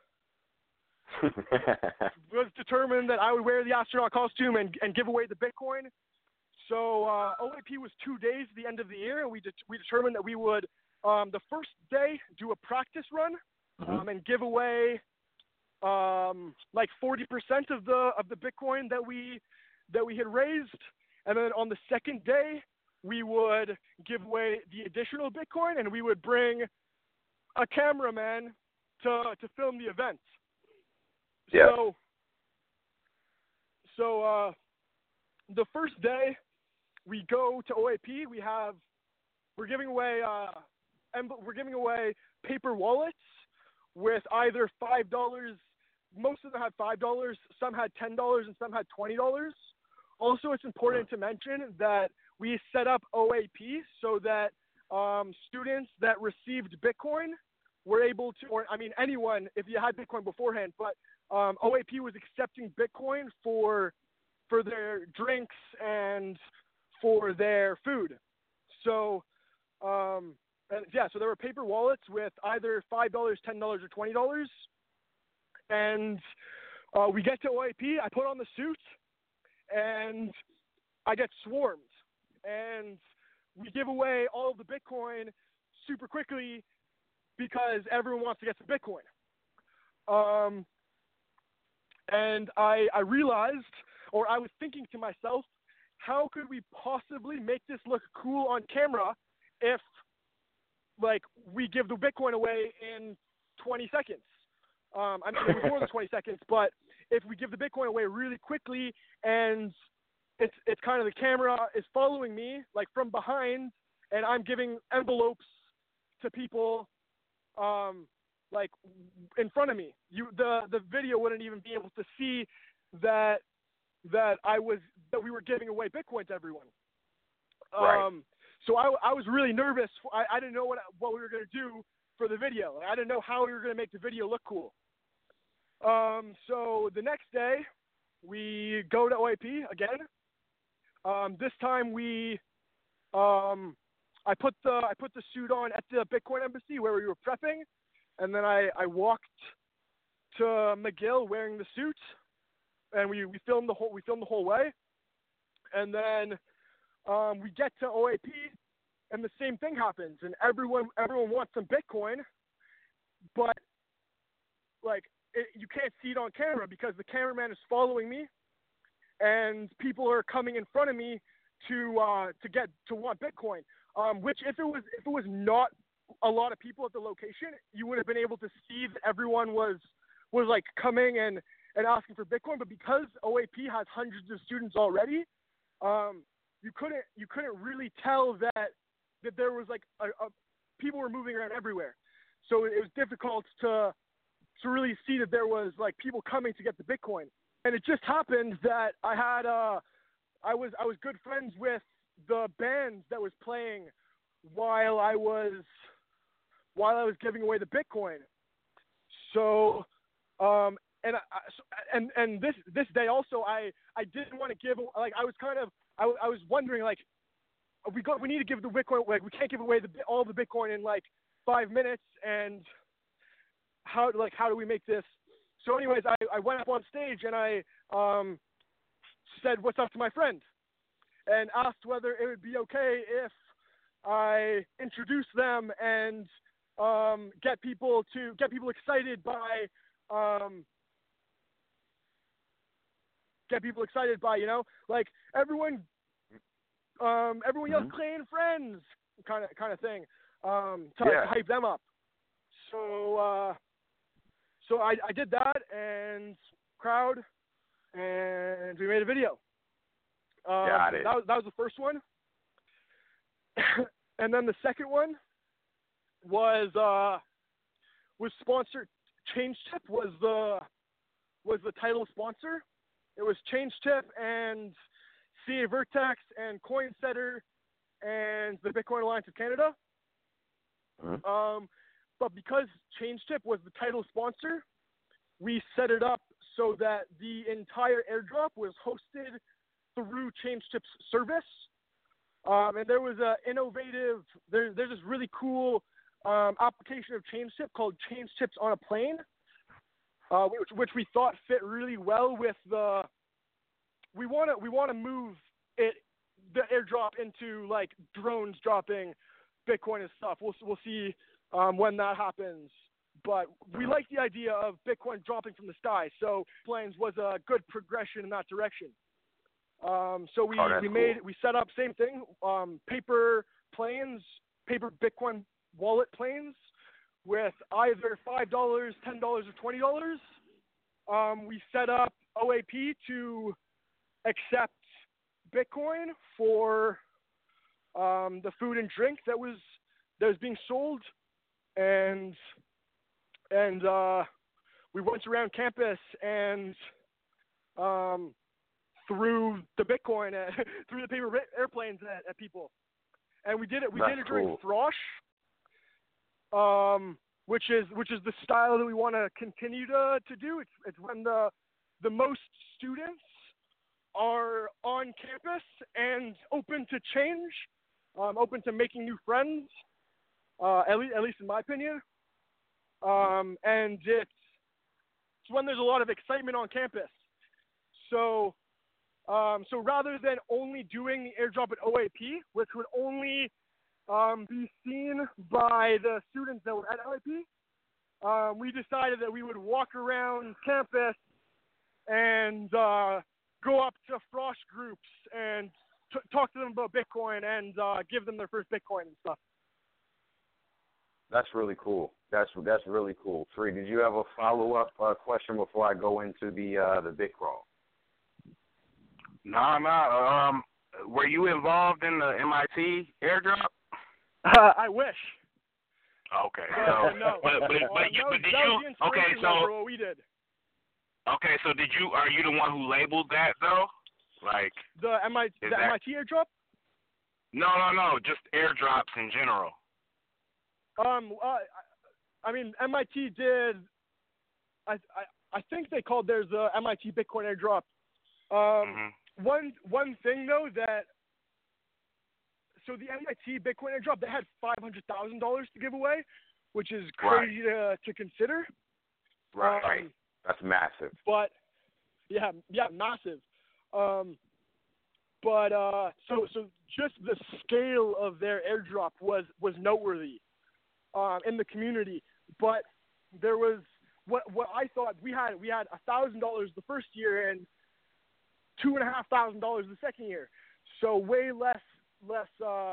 it was determined that I would wear the astronaut costume and, and give away the Bitcoin. So uh, O A P was two days at the end of the year, and we de- we determined that we would um, the first day do a practice run mm-hmm. um, and give away um, like forty percent of the of the Bitcoin that we that we had raised, and then on the second day we would give away the additional Bitcoin, and we would bring a cameraman to to film the event. Yeah. So so uh, the first day we go to O A P. We have we're giving away uh, and we're giving away paper wallets with either five dollars. Most of them had five dollars, some had ten dollars, and some had twenty dollars. Also, it's important to mention that we set up O A P so that um, students that received Bitcoin were able to, or I mean anyone, if you had Bitcoin beforehand, but um, O A P was accepting Bitcoin for for their drinks and for their food. So, um, and yeah, so there were paper wallets with either five dollars, ten dollars, or twenty dollars. And uh, we get to O A P, I put on the suit, and I get swarmed. And we give away all of the Bitcoin super quickly because everyone wants to get some Bitcoin. Um, and I, I realized, or I was thinking to myself, how could we possibly make this look cool on camera if, like, we give the Bitcoin away in twenty seconds? Um, I mean, it was more than twenty seconds, but if we give the Bitcoin away really quickly and it's it's kind of the camera is following me, like, from behind, and I'm giving envelopes to people, um, like, in front of me, you the, the video wouldn't even be able to see that that I was that we were giving away Bitcoin to everyone. Right. Um, so I, I was really nervous. I, I didn't know what what we were going to do for the video. I didn't know how we were going to make the video look cool. Um, so the next day, we go to O A P again. Um, this time we, um, I put the I put the suit on at the Bitcoin Embassy where we were prepping, and then I, I walked to McGill wearing the suit, and we, we filmed the whole we filmed the whole way, and then um, we get to O A P, and the same thing happens, and everyone everyone wants some Bitcoin, but like it, you can't see it on camera because the cameraman is following me, and people are coming in front of me to uh, to get to want Bitcoin. Um, which if it was if it was not a lot of people at the location, you would have been able to see that everyone was was like coming and, and asking for Bitcoin. But because O A P has hundreds of students already, um, you couldn't you couldn't really tell that that there was like a, a people were moving around everywhere. So it was difficult to to really see that there was like people coming to get the Bitcoin. And it just happened that I had uh I was I was good friends with the band that was playing while I was while I was giving away the Bitcoin. So um and I, so, and and this this day also I I didn't want to give like I was kind of I, I was wondering like we got we need to give the Bitcoin like we can't give away the all the Bitcoin in like five minutes and how like how do we make this? So anyways, I, I went up on stage and I um said what's up to my friend and asked whether it would be okay if I introduce them and um, get people to get people excited by um, get people excited by you know like everyone um, everyone yells Mm-hmm. Clay and Friends kind of kind of thing um, to, Yeah. to hype them up. So uh, so I, I did that and crowd and we made a video. Um, Got it. That was, that was the first one. And then the second one was uh, was sponsored. ChangeTip was the was the title sponsor. It was ChangeTip and C A Vertex and CoinSetter and the Bitcoin Alliance of Canada. Mm-hmm. Um, but because ChangeTip was the title sponsor, we set it up so that the entire airdrop was hosted through ChangeTip's service. Um, and there was a innovative, there, there's this really cool um, application of ChangeTip called ChangeTips on a Plane, uh, which, which we thought fit really well with the, we want to we want to move it, the airdrop into like drones dropping Bitcoin and stuff. We'll, we'll see um, when that happens. But we like the idea of Bitcoin dropping from the sky, so planes was a good progression in that direction. Um, so we, Oh, that's we made cool. we set up same thing, um, paper planes, paper Bitcoin wallet planes with either five dollars, ten dollars, or twenty dollars. Um, we set up O A P to accept Bitcoin for um, the food and drink that was that was being sold, and and uh, we went around campus and um, threw the Bitcoin at, threw the paper airplanes at, at people, and we did it. We That's did it during cool. Throsh, um, which is which is the style that we want to continue to to do. It's it's when the the most students are on campus and open to change, um, open to making new friends, uh, at, least, at least in my opinion. Um, and it's, it's when there's a lot of excitement on campus. So, um, so rather than only doing the airdrop at O A P, which would only um, be seen by the students that were at O A P, um, we decided that we would walk around campus and uh, go up to Frosh groups and t- talk to them about Bitcoin and uh, give them their first Bitcoin and stuff. That's really cool. That's that's really cool. Tree, did you have a follow up uh, question before I go into the uh, the bit crawl? No, no. Um, were you involved in the M I T airdrop? Uh, I wish. Okay. Uh, So, no. but but, but, Uh, you, that was- but did that you? was the Okay, inspiration so for what we did. okay, so did you? Are you the one who labeled that though? Like The M I T, the Is that- M I T airdrop. no, no, no. Just airdrops in general. Um, uh, I, I mean, M I T did. I, I I think they called theirs the M I T Bitcoin airdrop. Um, Mm-hmm. one one thing though that so the M I T Bitcoin airdrop, they had five hundred thousand dollars to give away, which is Right. crazy to to consider. Right. Um, That's massive. but yeah, yeah, massive. Um, but uh, so so just the scale of their airdrop was was noteworthy um, in the community. But there was what what I thought we had we had a thousand dollars the first year and two and a half thousand dollars the second year. So way less less uh,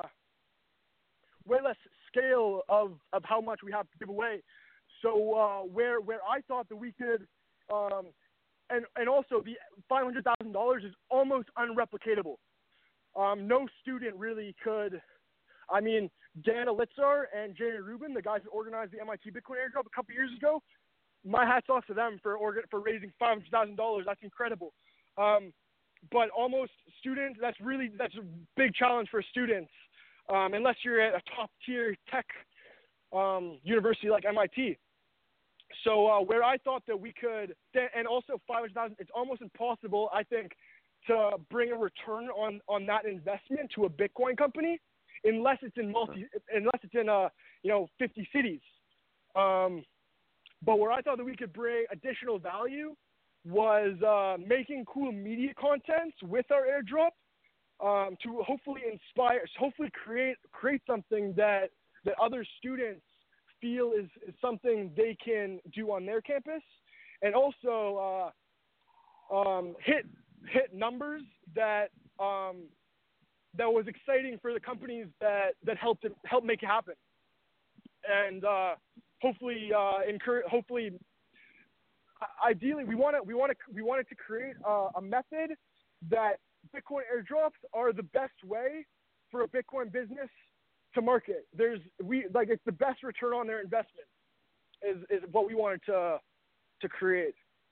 way less scale of, of how much we have to give away. So uh, where where I thought that we could um, and and also the five hundred thousand dollars is almost unreplicatable. Um, no student really could. I mean, Dan Alitzar and Jerry Rubin, the guys that organized the M I T Bitcoin airdrop a couple years ago, my hat's off to them for organ- for raising five hundred thousand dollars. That's incredible. Um, but almost students, that's really that's a big challenge for students, um, unless you're at a top tier tech um, university like M I T. So uh, where I thought that we could, and also five hundred thousand, it's almost impossible, I think, to bring a return on, on that investment to a Bitcoin company, unless it's in multi, unless it's in uh, you know, fifty cities. Um, but where I thought that we could bring additional value was uh, making cool media content with our airdrop um, to hopefully inspire, hopefully create create something that that other students feel is, is something they can do on their campus, and also uh, um, hit hit numbers that um, that was exciting for the companies that that helped it, help make it happen, and uh, hopefully uh, encourage. Hopefully, ideally, we want to we want to we wanted to create uh, a method that Bitcoin airdrops are the best way for a Bitcoin business to market. There's we like it's the best return on their investment is is what we wanted to to create.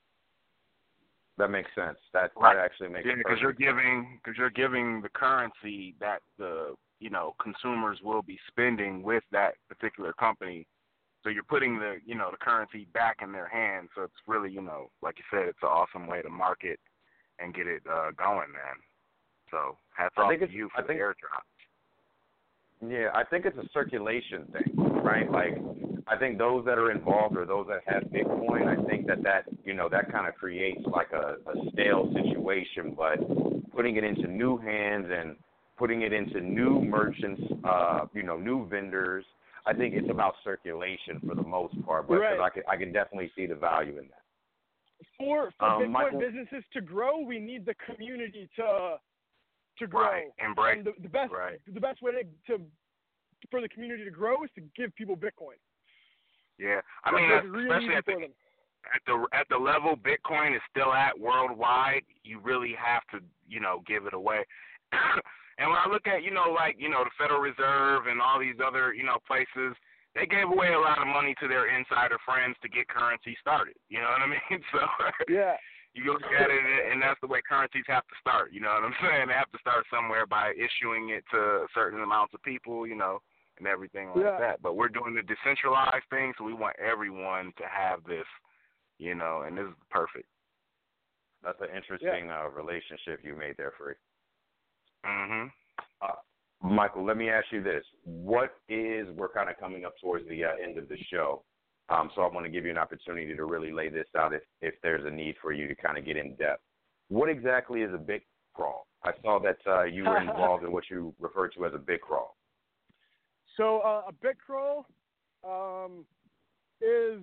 That makes sense. That Right. that actually makes Yeah, sense. because you're giving because you're giving the currency that the you know consumers will be spending with that particular company. So you're putting the you know the currency back in their hands. So it's really you know like you said, it's an awesome way to market and get it uh, going, man. So hats I off think to it's- you I for think- the airdrop. Yeah, I think it's a circulation thing, right? Like, I think those that are involved or those that have Bitcoin, I think that that, you know, that kind of creates like a, a stale situation, but putting it into new hands and putting it into new merchants, uh, you know, new vendors, I think it's about circulation for the most part, but 'cause Right. I can, I can definitely see the value in that. For for Um, Bitcoin Michael- businesses to grow, we need the community to to grow. Right. Embrace. And the, the best Right. the best way to, to for the community to grow is to give people Bitcoin. Yeah, I That's mean like that's, really especially easy at the for them. at the at the level Bitcoin is still at worldwide, you really have to, you know, give it away. And when I look at, you know, like, you know, the Federal Reserve and all these other, you know, places, they gave away a lot of money to their insider friends to get currency started. You know what I mean? So yeah. You look at it, and that's the way currencies have to start. You know what I'm saying? They have to start somewhere by issuing it to certain amounts of people, you know, and everything like yeah. that. But we're doing the decentralized thing, so we want everyone to have this, you know, and this is perfect. That's an interesting yeah. uh, relationship you made there, Free. Mm-hmm. Uh, Michael, let me ask you this. What is, we're kind of coming up towards the uh, end of the show, um, so I want to give you an opportunity to really lay this out if, if there's a need for you to kind of get in depth. What exactly is a bit crawl? I saw that uh, you were involved in what you refer to as a bit crawl. So uh, a bit crawl um, is,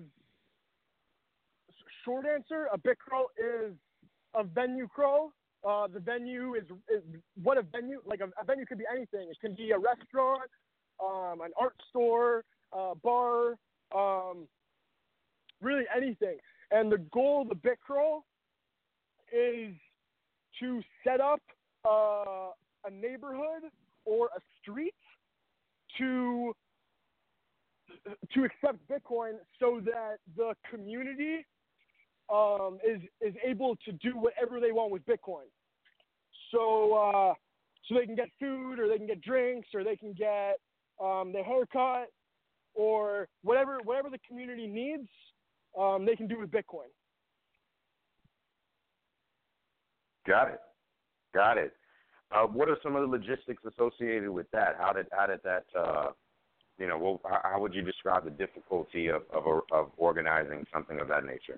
short answer, a bit crawl is a venue crawl. Uh, the venue is, is what a venue, like a, a venue could be anything. It can be a restaurant, um, an art store, a bar, um, really anything. And the goal of the bit crawl is to set up uh, a neighborhood or a street to to accept Bitcoin so that the community um, is is able to do whatever they want with Bitcoin. So uh, so they can get food, or they can get drinks, or they can get um, their haircut, or whatever whatever the community needs, um, they can do with Bitcoin. Got it. Got it. Uh, what are some of the logistics associated with that? How did how did that uh, you know? Well, how, how would you describe the difficulty of, of of organizing something of that nature?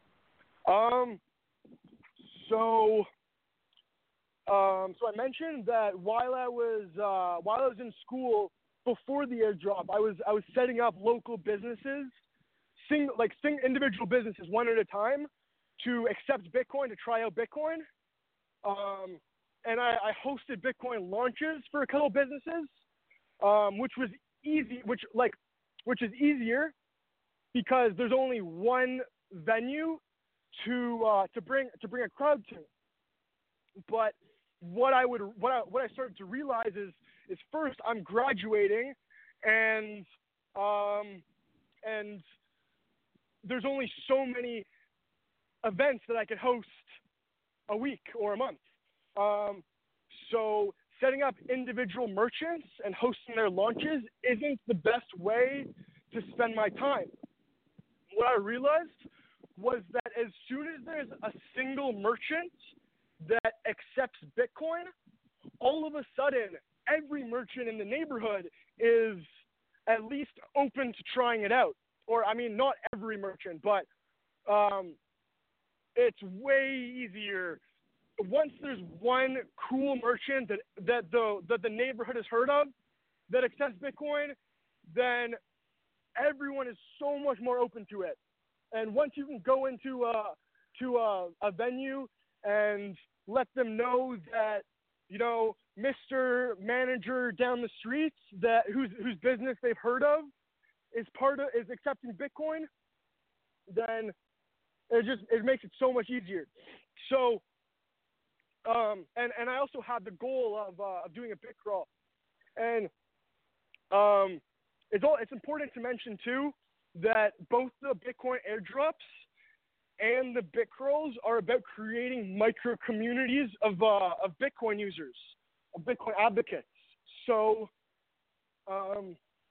Um. So. Um. So I mentioned that while I was uh, while I was in school before the airdrop, I was I was setting up local businesses, sing like sing individual businesses one at a time, to accept Bitcoin, to try out Bitcoin. Um. And I, I hosted Bitcoin launches for a couple businesses, um, which was easy, which like, which is easier because there's only one venue to uh, to bring to bring a crowd to. But what I would what I what I started to realize is is first I'm graduating, and um, and there's only so many events that I could host a week or a month. Um, so setting up individual merchants and hosting their launches isn't the best way to spend my time. What I realized was that as soon as there's a single merchant that accepts Bitcoin, all of a sudden every merchant in the neighborhood is at least open to trying it out. Or, I mean, not every merchant, but um, it's way easier. Once there's one cool merchant that, that the that the neighborhood has heard of that accepts Bitcoin, then everyone is so much more open to it. And once you can go into a, to a, a venue and let them know that, you know, Mister Manager down the street that whose whose business they've heard of is part of is accepting Bitcoin, then it just it makes it so much easier. So. Um, and, and I also had the goal of, uh, of doing a bit crawl. And um, it's, all, it's important to mention, too, that both the Bitcoin airdrops and the bit crawls are about creating micro communities of, uh, of Bitcoin users, of Bitcoin advocates. So, um,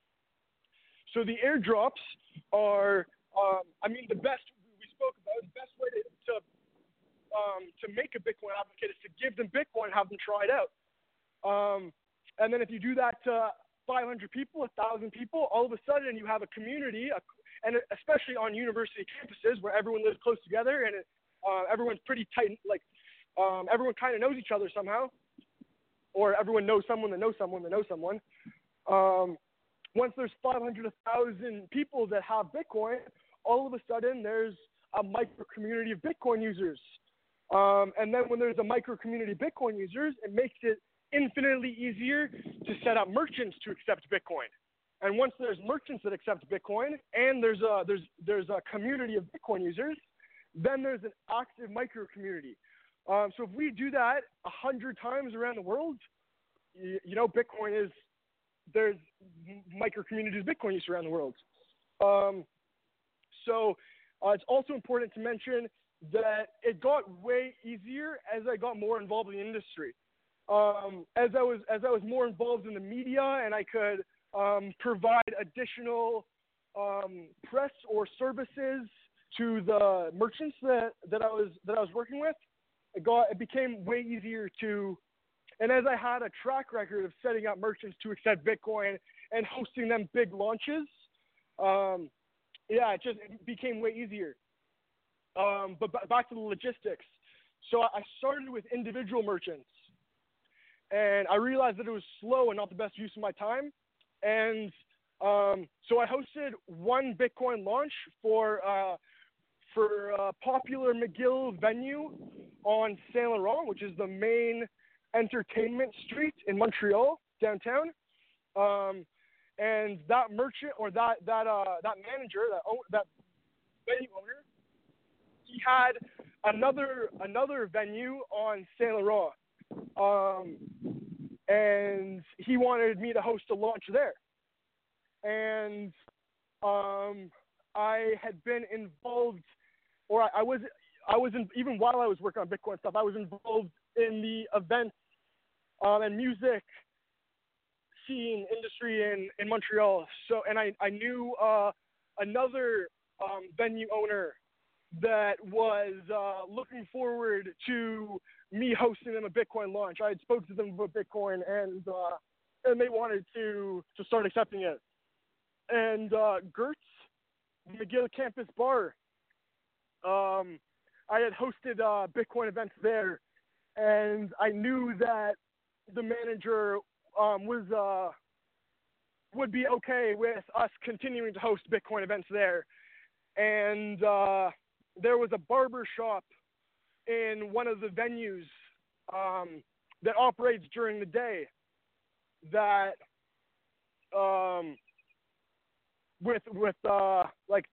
so the airdrops are, um, I mean, the best, we spoke about, the best way to, to Um, to make a Bitcoin advocate is to give them Bitcoin, have them try it out. Um, and then if you do that to five hundred people, one thousand people, all of a sudden you have a community, a, and especially on university campuses where everyone lives close together and it, uh, everyone's pretty tight, like um, everyone kind of knows each other somehow, or everyone knows someone that knows someone that knows someone. Um, once there's five hundred, one thousand people that have Bitcoin, all of a sudden there's a micro community of Bitcoin users. Um, and then when there's a micro community of Bitcoin users, it makes it infinitely easier to set up merchants to accept Bitcoin. And once there's merchants that accept Bitcoin, and there's a there's there's a community of Bitcoin users, then there's an active micro community. Um, so if we do that a hundred times around the world, you, you know, Bitcoin is there's micro communities of Bitcoin use around the world. Um, so uh, it's also important to mention that it got way easier as I got more involved in the industry. Um, as I was as I was more involved in the media, and I could um, provide additional um, press or services to the merchants that, that I was that I was working with, it got it became way easier to. And as I had a track record of setting up merchants to accept Bitcoin and hosting them big launches, um, yeah, it just it became way easier. Um, but b- back to the logistics. So I started with individual merchants, and I realized that it was slow and not the best use of my time. And um, so I hosted one Bitcoin launch for uh, for a popular McGill venue on Saint Laurent, which is the main entertainment street in Montreal downtown. Um, and that merchant or that that uh, that manager, that that venue owner, he had another another venue on Saint Laurent, um, and he wanted me to host a launch there. And um, I had been involved, or I, I was I was in, even while I was working on Bitcoin stuff, I was involved in the events um, and music scene industry in, in Montreal. So, and I I knew uh, another um, venue owner that was uh, looking forward to me hosting them a Bitcoin launch. I had spoken to them about Bitcoin, and uh, and they wanted to to start accepting it. And uh, Gertz, McGill Campus Bar, um, I had hosted uh, Bitcoin events there, and I knew that the manager um, was uh, would be okay with us continuing to host Bitcoin events there. And uh, there was a barber shop in one of the venues um, that operates during the day that um, with with uh, like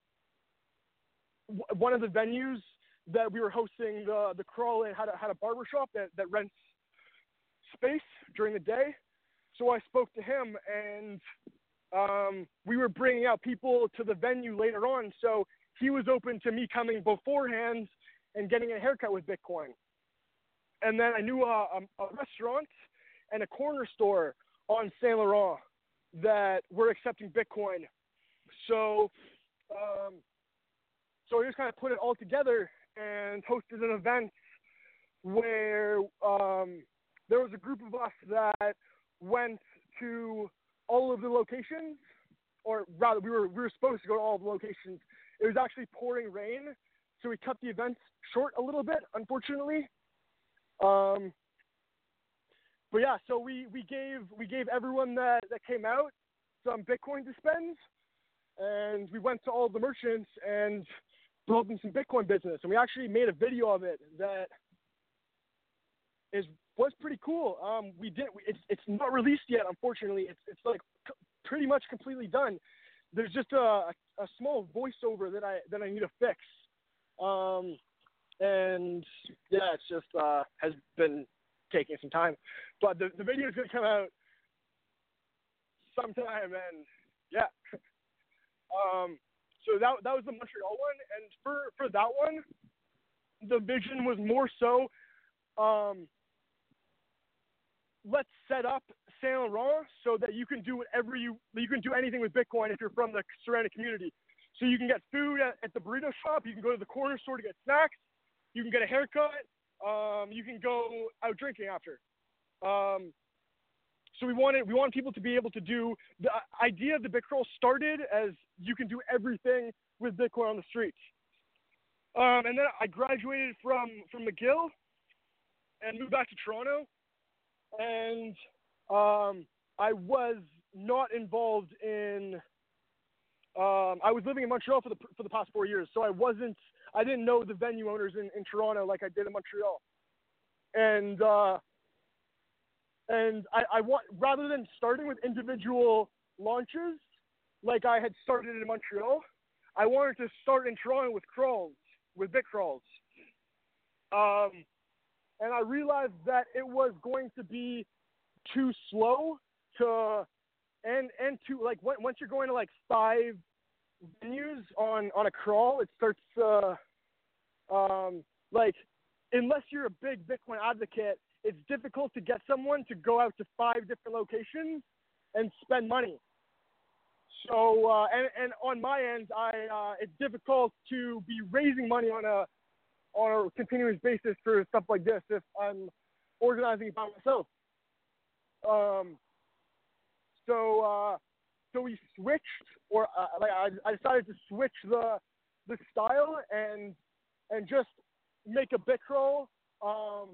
w- one of the venues that we were hosting the the crawl in had a, had a barber shop that, that rents space during the day. So I spoke to him, and um, we were bringing out people to the venue later on. So he was open to me coming beforehand and getting a haircut with Bitcoin. And then I knew a, a, a restaurant and a corner store on Saint Laurent that were accepting Bitcoin. So, um, so I just kind of put it all together and hosted an event where um, there was a group of us that went to all of the locations, or rather, we were we were supposed to go to all of the locations. It was actually pouring rain, so we cut the event short a little bit, unfortunately. Um, but yeah, so we, we gave we gave everyone that, that came out some Bitcoin to spend, and we went to all the merchants and built them some Bitcoin business. And we actually made a video of it that is was pretty cool. Um, we did it's it's not released yet, unfortunately. It's it's like c- pretty much completely done. There's just a, a, a small voiceover that I that I need to fix. Um, and yeah, it's just uh, has been taking some time, but the the video is gonna come out sometime, and yeah. um, so that that was the Montreal one, and for for that one, the vision was more so, um, let's set up Saint Laurent so that you can do whatever you you can do anything with Bitcoin if you're from the surrounding community. So you can get food at, at the burrito shop, you can go to the corner store to get snacks, you can get a haircut, um, you can go out drinking after. Um, so we wanted we wanted people to be able to do the idea of the BitCrawl started as you can do everything with Bitcoin on the streets. Um, and then I graduated from from McGill and moved back to Toronto. And um, I was not involved in. Um, I was living in Montreal for the for the past four years, so I wasn't. I didn't know the venue owners in, in Toronto like I did in Montreal. And uh, and I, I want rather than starting with individual launches, like I had started in Montreal, I wanted to start in Toronto with crawls, with bit crawls. Um, and I realized that it was going to be too slow to, and and to like once you're going to like five venues on on a crawl, it starts uh, um, like unless you're a big Bitcoin advocate, it's difficult to get someone to go out to five different locations and spend money. So uh, and and on my end, I uh, it's difficult to be raising money on a on a continuous basis for stuff like this if I'm organizing it by myself. Um, so uh, so we switched, or uh, like I, I decided to switch the the style and and just make a bit crawl. Um,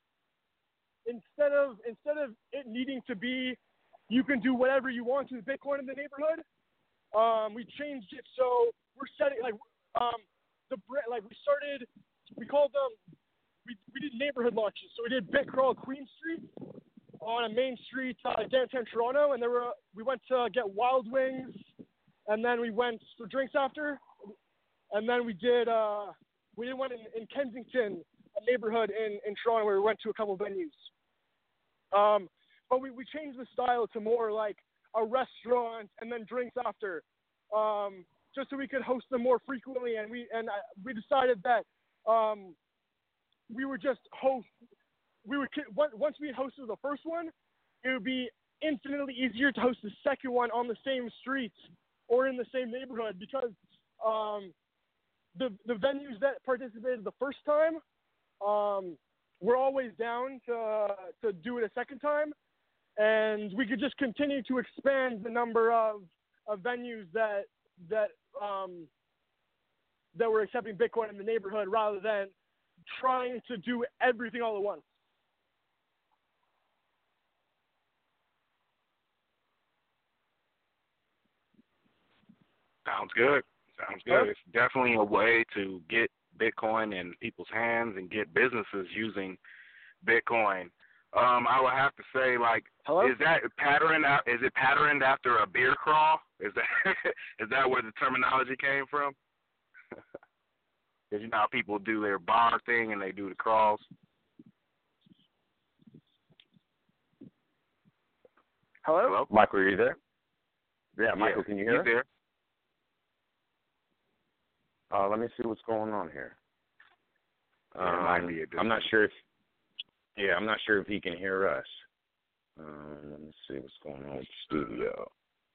instead of instead of it needing to be, you can do whatever you want to Bitcoin in the neighborhood. Um, we changed it so we're setting like um, the like we started. We called them. We we did neighborhood launches. So we did Bitcrawl Queen Street on a main street uh, downtown Toronto, and there were we went to get Wild Wings, and then we went for drinks after, and then we did uh, we did one in, in Kensington, a neighborhood in, in Toronto where we went to a couple of venues. Um, but we, we changed the style to more like a restaurant and then drinks after, um, just so we could host them more frequently. And we and I, we decided that um, we would just host. We would once we hosted the first one, it would be infinitely easier to host the second one on the same streets or in the same neighborhood because um, the the venues that participated the first time um, were always down to to do it a second time, and we could just continue to expand the number of, of venues that that um, that were accepting Bitcoin in the neighborhood rather than trying to do everything all at once. Sounds good. Sounds good. It's definitely a way to get Bitcoin in people's hands and get businesses using Bitcoin. Um, I would have to say, like, Hello? is that patterned? Is it patterned after a beer crawl? Is that is that where the terminology came from? Because you know how people do their bar thing and they do the crawls. Hello? Hello? Michael, are you there? Yeah, Michael, yeah, can you hear? You there? Uh, let me see what's going on here. Yeah, um, might be a I'm not sure if, yeah, I'm not sure if he can hear us. Um, let me see what's going on with the studio.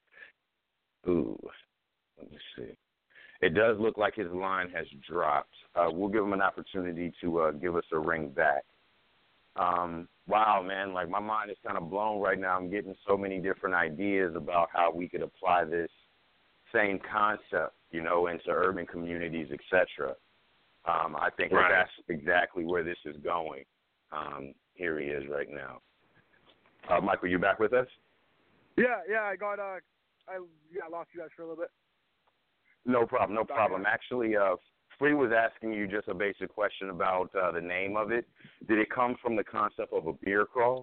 Ooh, let me see. It does look like his line has dropped. Uh, we'll give him an opportunity to uh, give us a ring back. Um, wow, man, like my mind is kind of blown right now. I'm getting so many different ideas about how we could apply this same concept, you know, into urban communities, et cetera. Um, I think right. that that's exactly where this is going. Um, here he is right now. Uh, Michael, you back with us? Yeah, yeah, I got, uh, I yeah, I lost you guys for a little bit. No problem, no problem. Actually, uh, Free was asking you just a basic question about uh, the name of it. Did it come from the concept of a beer crawl?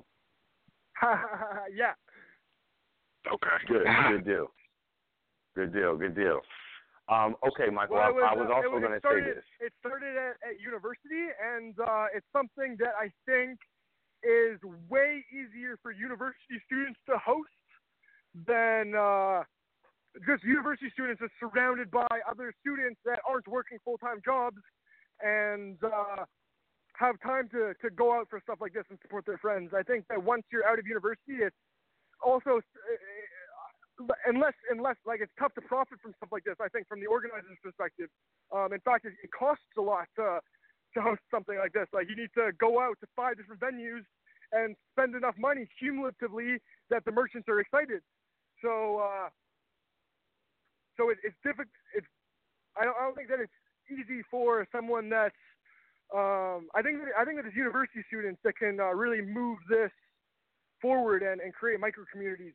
Yeah. Okay. Good, good deal. Good deal, good deal. Um, okay, Michael, well, I, was, I was uh, also going to say this. It started at, at university, and uh, it's something that I think is way easier for university students to host than uh, just university students are surrounded by other students that aren't working full-time jobs and uh, have time to, to go out for stuff like this and support their friends. I think that once you're out of university, it's also uh, unless unless like it's tough to profit from stuff like this. I think from the organizer's perspective, um, in fact, it, it costs a lot to to host something like this. Like you need to go out to five different venues and spend enough money cumulatively that the merchants are excited. So uh, so it, it's difficult. It's I don't, I don't think that it's easy for someone that's um, I think that I think that it's university students that can uh, really move this forward and, and create micro communities.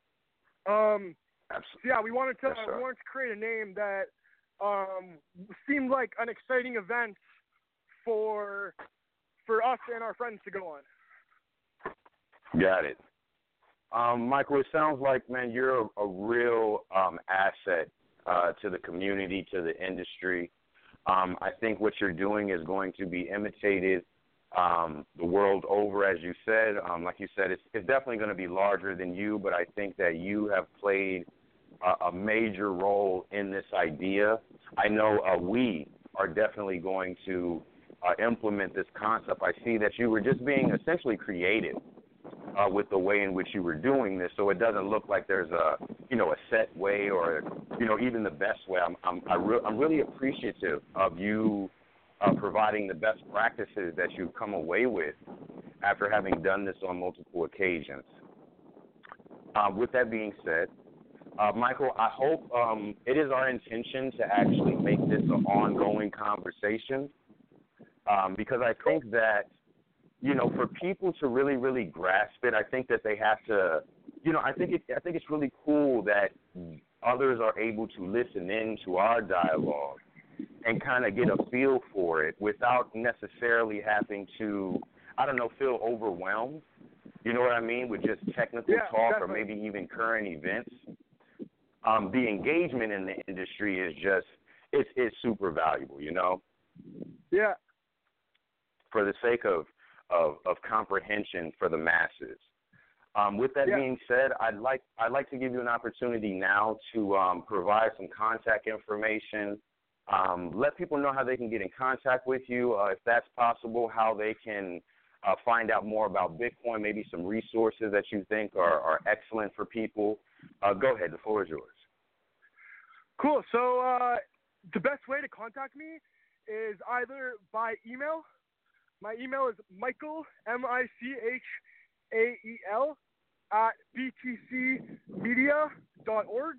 Um, so yeah, we wanted to yes, we wanted to create a name that um, seemed like an exciting event for for us and our friends to go on. Got it. Um, Michael, it sounds like, man, you're a, a real um, asset uh, to the community, to the industry. Um, I think what you're doing is going to be imitated um, the world over, as you said. Um, like you said, it's, it's definitely going to be larger than you, but I think that you have played a, a major role in this idea. I know uh, we are definitely going to uh, implement this concept. I see that you were just being essentially creative Uh, with the way in which you were doing this, so it doesn't look like there's a, you know, a set way or, you know, even the best way. I'm, I'm, I re- I'm really appreciative of you uh, providing the best practices that you've come away with after having done this on multiple occasions. Uh, with that being said, uh, Michael, I hope um, it is our intention to actually make this an ongoing conversation um, because I think that, you know, for people to really, really grasp it, I think that they have to, you know, I think it, I think it's really cool that others are able to listen in to our dialogue and kind of get a feel for it without necessarily having to, I don't know, feel overwhelmed. You know what I mean? With just technical Yeah, talk definitely. or maybe even current events. Um, the engagement in the industry is just, it's, it's super valuable, you know? Yeah. For the sake of, Of, of comprehension for the masses. Um, with that yeah. being said, I'd like I'd like to give you an opportunity now to um, provide some contact information. Um, let people know how they can get in contact with you, uh, if that's possible, how they can uh, find out more about Bitcoin, maybe some resources that you think are, are excellent for people. Uh, go ahead, the floor is yours. Cool. So uh, the best way to contact me is either by email. My email is Michael, M I C H A E L, at b t c media dot org.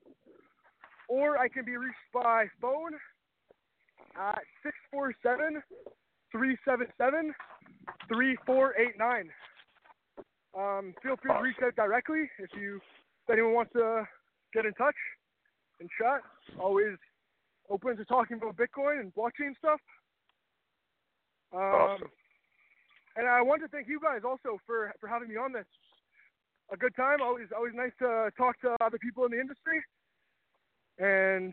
Or I can be reached by phone at six four seven, three seven seven, three four eight nine. Um, feel free to reach out directly if you if anyone wants to get in touch and chat. Always open to talking about Bitcoin and blockchain stuff. Um, Awesome. And I want to thank you guys also for, for having me on this. A good time. Always always nice to talk to other people in the industry. And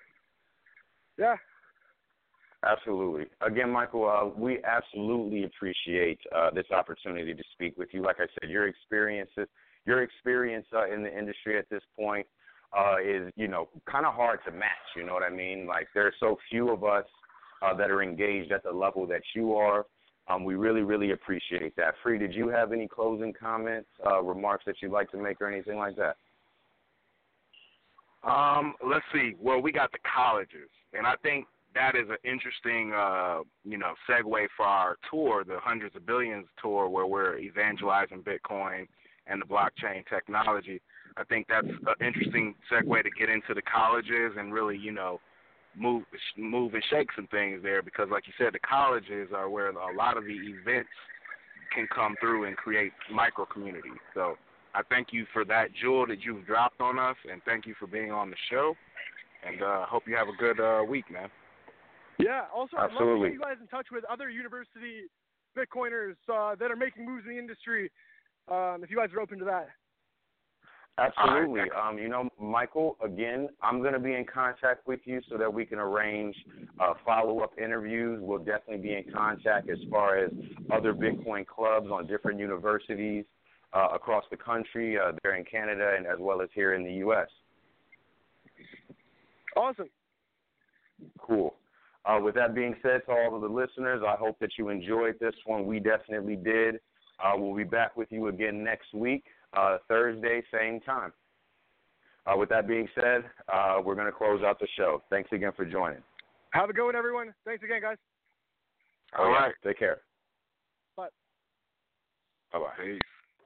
yeah. Absolutely. Again, Michael, uh, we absolutely appreciate uh, this opportunity to speak with you. Like I said, your experiences, your experience uh, in the industry at this point uh, is, you know, kind of hard to match. You know what I mean? Like there are so few of us Uh, that are engaged at the level that you are. Um, we really, really appreciate that. Free, did you have any closing comments, uh, remarks that you'd like to make or anything like that? Um, let's see. Well, we got the colleges, and I think that is an interesting, uh, you know, segue for our tour, the Hundreds of Billions tour, where we're evangelizing Bitcoin and the blockchain technology. I think that's an interesting segue to get into the colleges and really, you know, move move and shake some things there because, like you said, the colleges are where a lot of the events can come through and create micro communities. So I thank you for that jewel that you've dropped on us, and thank you for being on the show, and uh, hope you have a good uh, week, man. Yeah, also I'd Absolutely. love to get you guys in touch with other university Bitcoiners uh, that are making moves in the industry, um, if you guys are open to that. Absolutely. Um, you know, Michael, again, I'm going to be in contact with you so that we can arrange uh, follow-up interviews. We'll definitely be in contact as far as other Bitcoin clubs on different universities uh, across the country, uh, there in Canada, and as well as here in the U S. Awesome. Cool. Uh, with that being said, to all of the listeners, I hope that you enjoyed this one. We definitely did. Uh, we'll be back with you again next week. Uh, Thursday, same time. Uh, with that being said, uh, we're going to close out the show. Thanks again for joining. Have a good one, everyone. Thanks again, guys. All oh, yeah. right. Take care. Bye. Bye-bye. Peace.